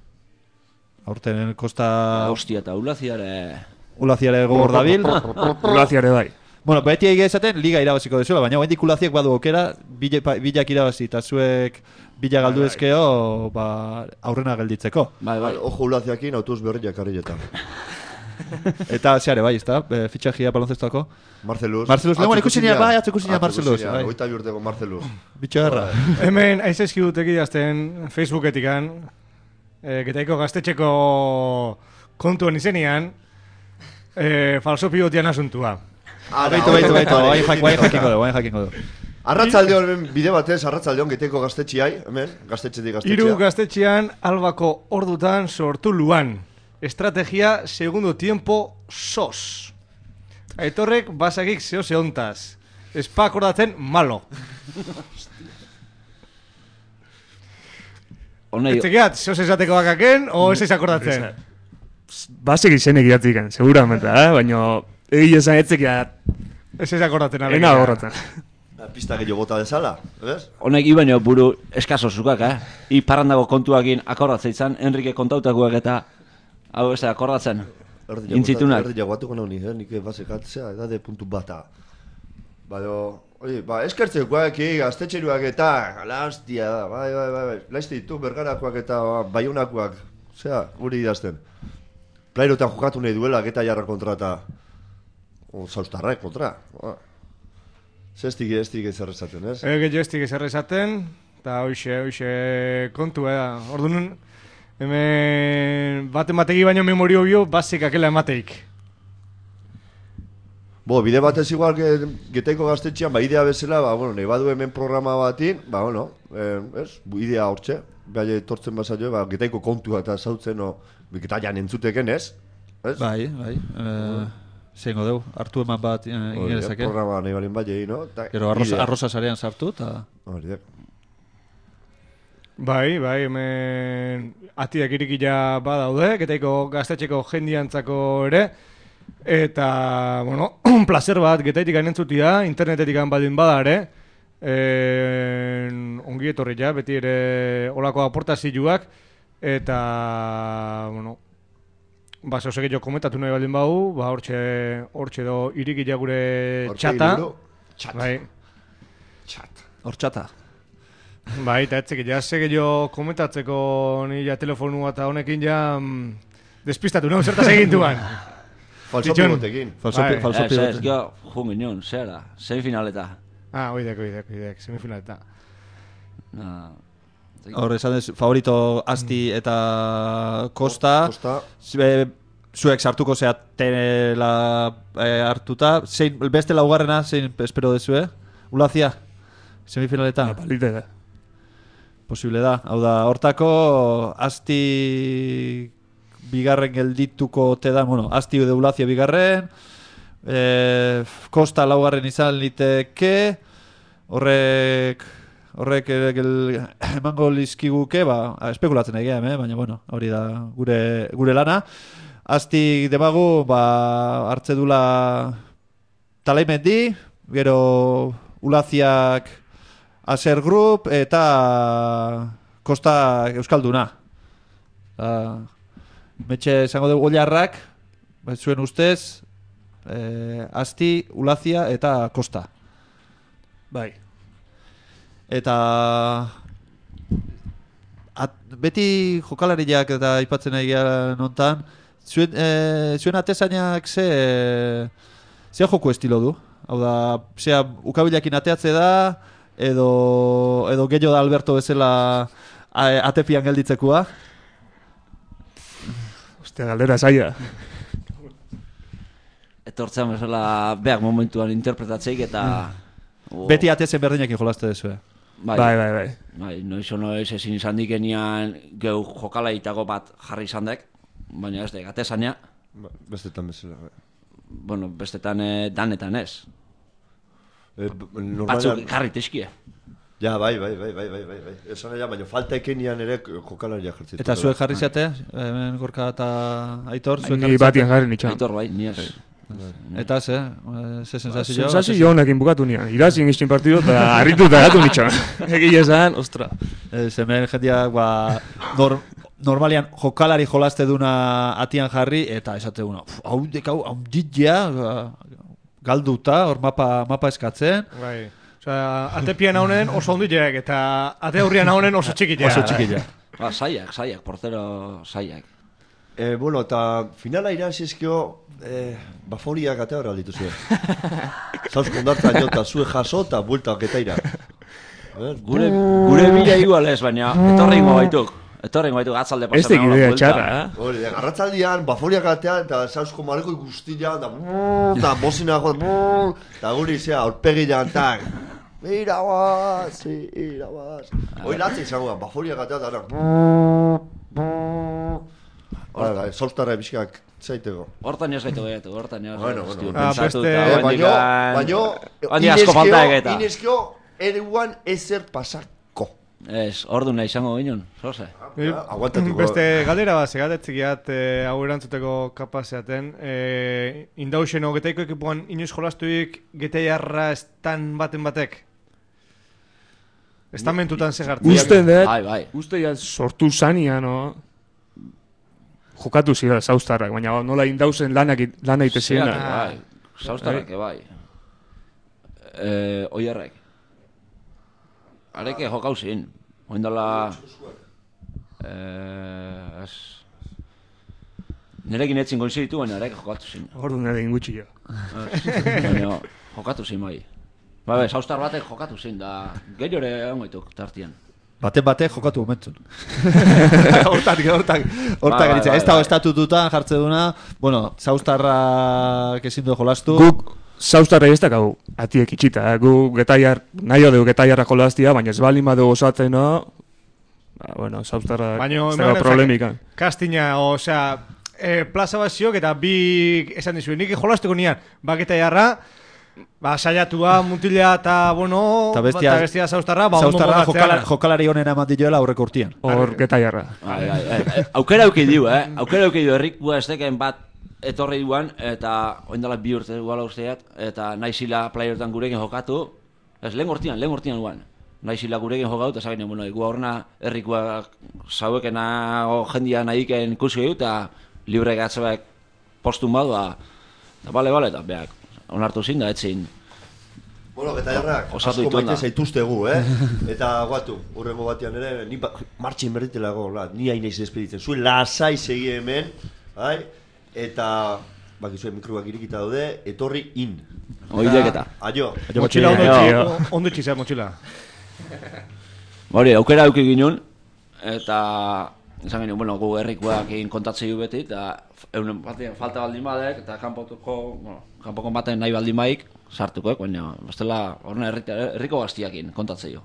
Aurten Kosta Hostia, eta ulaziare... ulaziare gogor dabil. Ulaziare bai. Bueno, beti egia esaten, liga irabaziko dezuela, baina hendik ulaziek badu aukera, bile, pa- bilak irabazi, eta zuek bila galdu ezkeo, ba, aurrena gelditzeko. Bai, bai. Ojo ulaziakin, autobus berriak harrietan. Eta zeare bai, ezta? E, fitxajia baloncestoako. Marcelus. Marcelus, lehenko ikusi nire, bai, atzo ikusi nire Marcelus. Oita biurteko Marcelus. Bitxarra. Hemen, aizezki dutek idazten Facebooketikan, e, getaiko gaztetxeko kontuen izenian, e, falsopiotian asuntua. Baitu, baitu, baitu, bai jakingo du, bai jakingo du. Arratzaldeon, hemen bide batez, arratzaldeon getaiko gaztetxiai, hemen, gaztetxetik gaztetxea. Hiru gaztetxean albako ordutan sortu luan. Estrategia segundo tiempo sos. Aitorrek basakik zeo zehontaz. Espa akordatzen malo. Etzekiat, zehoz esateko bakaken, o ez ez akordatzen? Basek izenek idatziken, seguramente, eh? Baina egin esan etzekiat. Ez ez akordatzen. Ena akordatzen. Pista gehiago bota dezala, ez? Honek ibaino buru eskaso zukak, eh? I parrandako kontuakin akordatzen izan, Enrique kontautakoak eta hau ez akordatzen. Intzitunak. Erdi jagoatuko nahi, eh? Nik basekatzea edade puntu bata. Baina, oi, ba, eskertzekoak, gaztetxeruak eta, ala hostia, bai, bai, bai, bai, laizte ditu, bergarakoak eta baiunakoak, zera, guri idazten. Plairotan jokatu nahi duelak eta jarra kontrata, o, zaustarrak kontra, ba. Zestik estik ezer esaten, ez? Ege jo estik ezer esaten, eta hoxe, hoxe kontu, eh? Orduan, hemen baten bategi baino memorio bio, basik akela emateik. Bo, bide batez igual getaiko gaztetxean, ba, idea bezala, ba, bueno, nahi badu hemen programa batin, ba, bueno, eh, ez, idea hortxe, behar etortzen basa jo, ba, getaiko kontua eta zautzen, no, geta jan entzuteken, ez? Ez? Bai, bai, eh, zengo deu, hartu eman bat ingerezake. Programa nahi balin bai egin, no? Gero arroza, arroza sarean sartu, eta... Hori, Bai, bai, hemen atiak irikila badaude, getaiko gaztetxeko jendiantzako ere, eta, bueno, placer bat getaitik anentzutia, internetetik baldin bada ere, en, ongi etorri ja, beti ere olako aportazioak, eta, bueno, ba, zehose gehiago komentatu nahi baldin badu, ba, hortxe, hortxe do irikila gure txata. Txat. Bai. Txat. Hor txata. Bai, eta etzek, ja, ze gehiago komentatzeko ni ja telefonua eta honekin ja mm, despistatu, no? Zertaz egintuan. Falso pivotekin. Falso Bai. pivotekin. Ez, ez, gio, jun ginen, zera, semifinaleta. Ah, oidek, oidek, oidek, semifinaleta. Na, Hor, esan ez, favorito Asti eta Costa. Costa. Zue- Zuek sartuko zeatela eh, hartuta. Zein, beste laugarrena, zein espero dezue? Ulazia, semifinaletan. Palite da. Posible da. Hau da, hortako Asti bigarren geldituko te da, bueno, Asti de Ulazia bigarren, eh, Costa laugarren izan liteke, horrek horrek el, emango lizkiguke, ba, espekulatzen egean, eh? Baina, bueno, hori da gure, gure lana. Asti demagu, ba, hartze dula Talaimendi, gero Ulaziak Aser Group eta Costa Euskalduna. Uh, metxe esango dugu Ollarrak, zuen ustez, eh, Asti, Ulazia eta Costa. Bai. Eta at, beti jokalariak eta aipatzen egia nontan, zuen, e, zuen atezainak ze, ze joko estilo du? Hau da, zea ukabilakin ateatze da, edo, edo gehiago da Alberto bezala atepian gelditzekua? Ostia, galdera zaila. etortzean bezala beak momentuan interpretatzeik eta... O... Beti atezen berdinekin jolaste dezu, eh? Bai, bai, bai, bai. Bai, noiz o noiz ezin izan dikenian geu jokalaitako bat jarri izan dek, baina ez dek, atezania. Ba, bestetan bezala, bai. Bueno, bestetan eh, danetan ez. E, Batzuk jarri teskie. Ja, bai, bai, bai, bai, bai, bai, bai. Esan ja, baina falta ekenian ere jokalaria jartzen. Eta zuek jarri zeate, hemen Gorka eta Aitor, zuek Ni batien jarri nitxan. Aitor bai, ni ez. Eta ze, ze sensazio? Sensazio honekin bukatu nian. Irazin iztin partidu eta harrituta gatu nitxan. Egia esan, ostra. Ez, hemen jendeak, ba, nor, normalian jokalari jolaste duna atian jarri, eta esate duna, hau dekau, hau ditia, galduta, hor mapa, mapa eskatzen. Bai. Osea, atepian haunen oso ondileak eta ate aurrian haunen oso txikiak. Oso txikiak. Ba, saiak, saiak, portero saiak. E, bueno, eta finala irazizkio, e, baforiak atea horra dituzue. Zauzko ondartzan jota, zue jaso eta bueltak etaira. Gure, gure bila igual ez, baina etorri ingo baituk. Etorri ingo baituk, atzalde Ez pasan tekidea txarra, eh? Hori, de, garratzaldian, baforiak atea eta zauzko maleko guztia, eta eta bozina jota, eta guri zea, aurpegian, eta Ira guaz, ira guaz. Hoi latze izango da, baforiak atea eta Hala, soltarra bizkak zaiteko. Hortan ez gaitu gaitu, hortan ez Bueno, bueno. Ah, beste- Baino, baino, Handi asko falta egeta. inezkio, eruan ezer pasako. Ez, ordu nahi izango ginen, zoze. Aguantatuko. Beste galdera bat, segatetzikiat e, hau erantzuteko kapazeaten. E, Indauxeno getaiko ekipuan inoiz jolastuik getaiarra estan baten batek? Estamentutan segartzen. Uste dut, Bai, bai. uste dut sortu zania, no? Jokatu zira zauztarrak, baina nola indauzen lanak lana ite Zerak, ziena. bai. Zauztarrak, bai. Eh, oierrek. Areke jokau zin. Oindala... Eh, ez... Nerekin etzin goizitu, baina areke jokatu zin. Ordu nire ingutxi jo. Baina jokatu zin bai. Ba, be, zauztar batek jokatu zin, da... Gehiore ongoituk tartian. Bate-bate jokatu momentzun. Hortak, hortak, Bai, hortak bai, eritzea. bai, Ez da bai. estatututan jartze duna, bueno, zauztarrak ezin du jolastu. Guk zauztarra ez dakau atiek itxita, eh? Gu getaiar, nahi dugu getaiarra jolaztia, baina ez baldin badu osatzen, no? Ba, bueno, zauztarra Baina, ez dago problemikan. Kastina, osea, e, plaza bat ziok eta bi esan dizuen, nik jolasteko nian, baketa jarra, ba, saiatua, mutila eta, bueno, Ta bestia- eta bestia zauztarra, ba, ondo Zauztarra mogatzea. jokala, jokalari honena eman dituela aurreko urtian. Hor getaiarra. Bai, bai, bai. Aukera auki diu, eh? Aukera auki diu, errikua ez deken bat etorri duan, eta oindala bi urte guala usteat, eta naizila playertan gurekin jokatu, ez, lehen urtian, lehen urtian guan. Naizila gurekin jokatu, eta zagenean, bueno, gu horna errikua zauekena o jendia nahiken ikusi gehiu, eta libre gatzeak postun badu, eta bale, bale, eta beak, onartu zin da, etzin. Bueno, getaiarrak Osatu asko dituen maite da. zaituztegu, eh? Eta guatu, urrengo batean ere, ni ba, martxin berritelago, la, ni hain eiz despeditzen. Zuen lasai segi hemen, bai? Eta, bakizuen mikroak irikita daude, etorri in. Oidek eta. Aio. Motxila ondo Aio. itxi, ondo itxi zer, motxila. Hori, aukera auki ginen, eta esan genuen, bueno, gu herrikoak egin kontatzei beti, eta euren batean falta baldin badek, eta kanpoko, bueno, kanpoko baten nahi baldin baik, sartuko, baina bestela horren herriko gaztiakin kontatzei jo.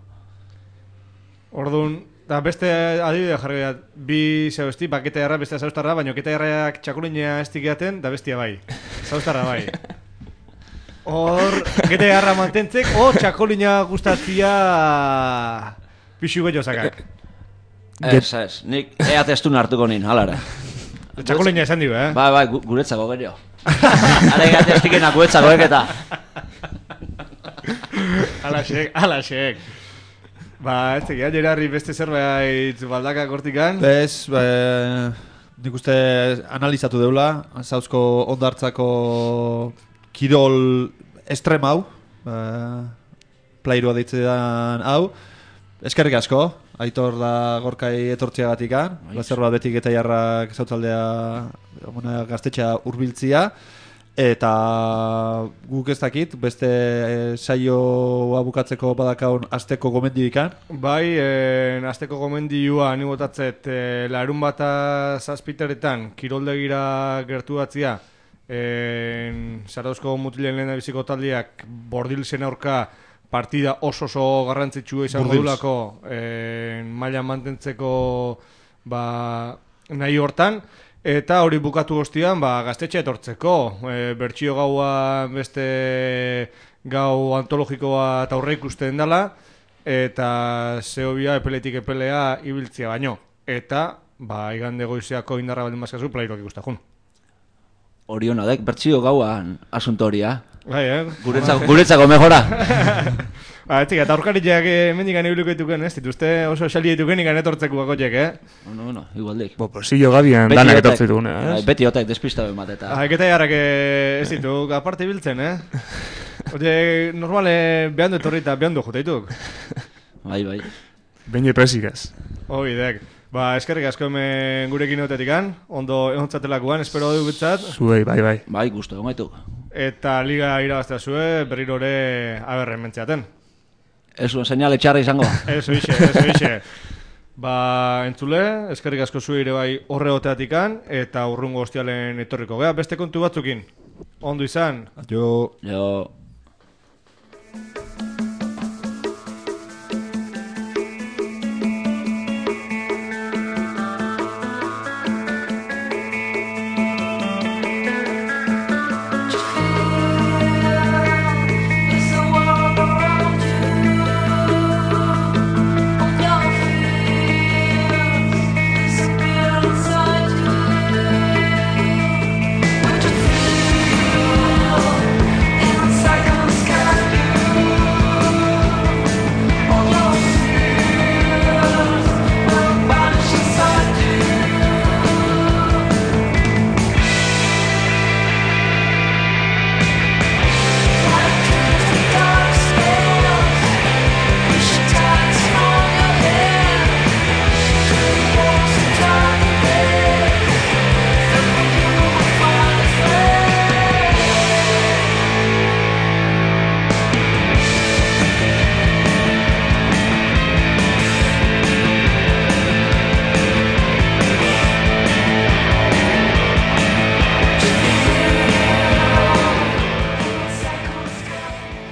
Orduan, da beste adibide jarri da, bi zebesti, baketa jarra, bestea zauztarra, baina keta jarrak txakulinea ez tikeaten, da bestia bai. Zauztarra bai. Hor, keta jarra mantentzek, o txakulina gustatzia pixu gehiago zakak. Ez, ez, nik ea testun hartuko nin, halara. Txakulina esan dio, eh? Bai, bai, gu- guretzako gehiago. Are gati estikenak guretzako eketa. Alaxek, alaxek. Ba, ez tegia, Gerarri beste zerbait baldaka kortikan. Bez, be, nik uste analizatu deula, zauzko ondartzako kirol estrem hau, e, plairua deitzean hau, eskerrik asko, Aitor da gorkai etortzeagatikan, lazer bat betik eta jarrak zautzaldea bueno, gaztetxea hurbiltzia, eta guk ez dakit, beste e, saioa bukatzeko badakaun asteko gomendioikan. Bai, eh, azteko gomendioa ni botatzet eh, larun bata zazpiteretan kiroldegira gertu batzia, eh, Zarauzko mutilen lehen biziko taldeak Bordilzen aurka partida oso oso garrantzitsua izango Burdils. dulako eh, mailan mantentzeko ba, nahi hortan. Eta hori bukatu ostian, ba, gaztetxe etortzeko. E, bertsio gaua beste gau antologikoa eta aurre ikusten dela, eta zehobia epeletik epelea ibiltzia baino. Eta, ba, igande goizeako indarra baldin bazkazu, plairoak ikustajun. Hori hona dek, bertzio gauan asunto horia. Bai, eh? Guretzako, guretzako mejora. Ba, etzik, eta aurkariak mendikan ibiliko dituken, ez? Dituzte oso xali dituken ikan etortzeko bakoiek, eh? Bueno, bueno, igualdik. Bo, posillo gabian Beti danak otek. etortzi dugune, Bai, eh? Beti otek, despista ben bat eta... Haiketa jarrak ez ditu, aparte biltzen, eh? Oye, normale behandu etorri eta behandu joteituk. Bai, bai. Beine presikaz. Hoi, dek. Ba, eskerrik asko hemen gurekin otetikan, ondo egontzatelakoan, espero du bitzat. Zuei, bai, bai. Bai, gustu, gomaitu. Eta liga irabaztea zue, berrirore aberren mentzeaten. Ez zuen seinale txarra izango. Eso ixe, eso ixe. Ba, entzule, eskerrik asko zue ere bai horre oteatikan, eta urrungo ostialen etorriko. Gea, beste kontu batzukin. Ondo izan. Jo. Jo.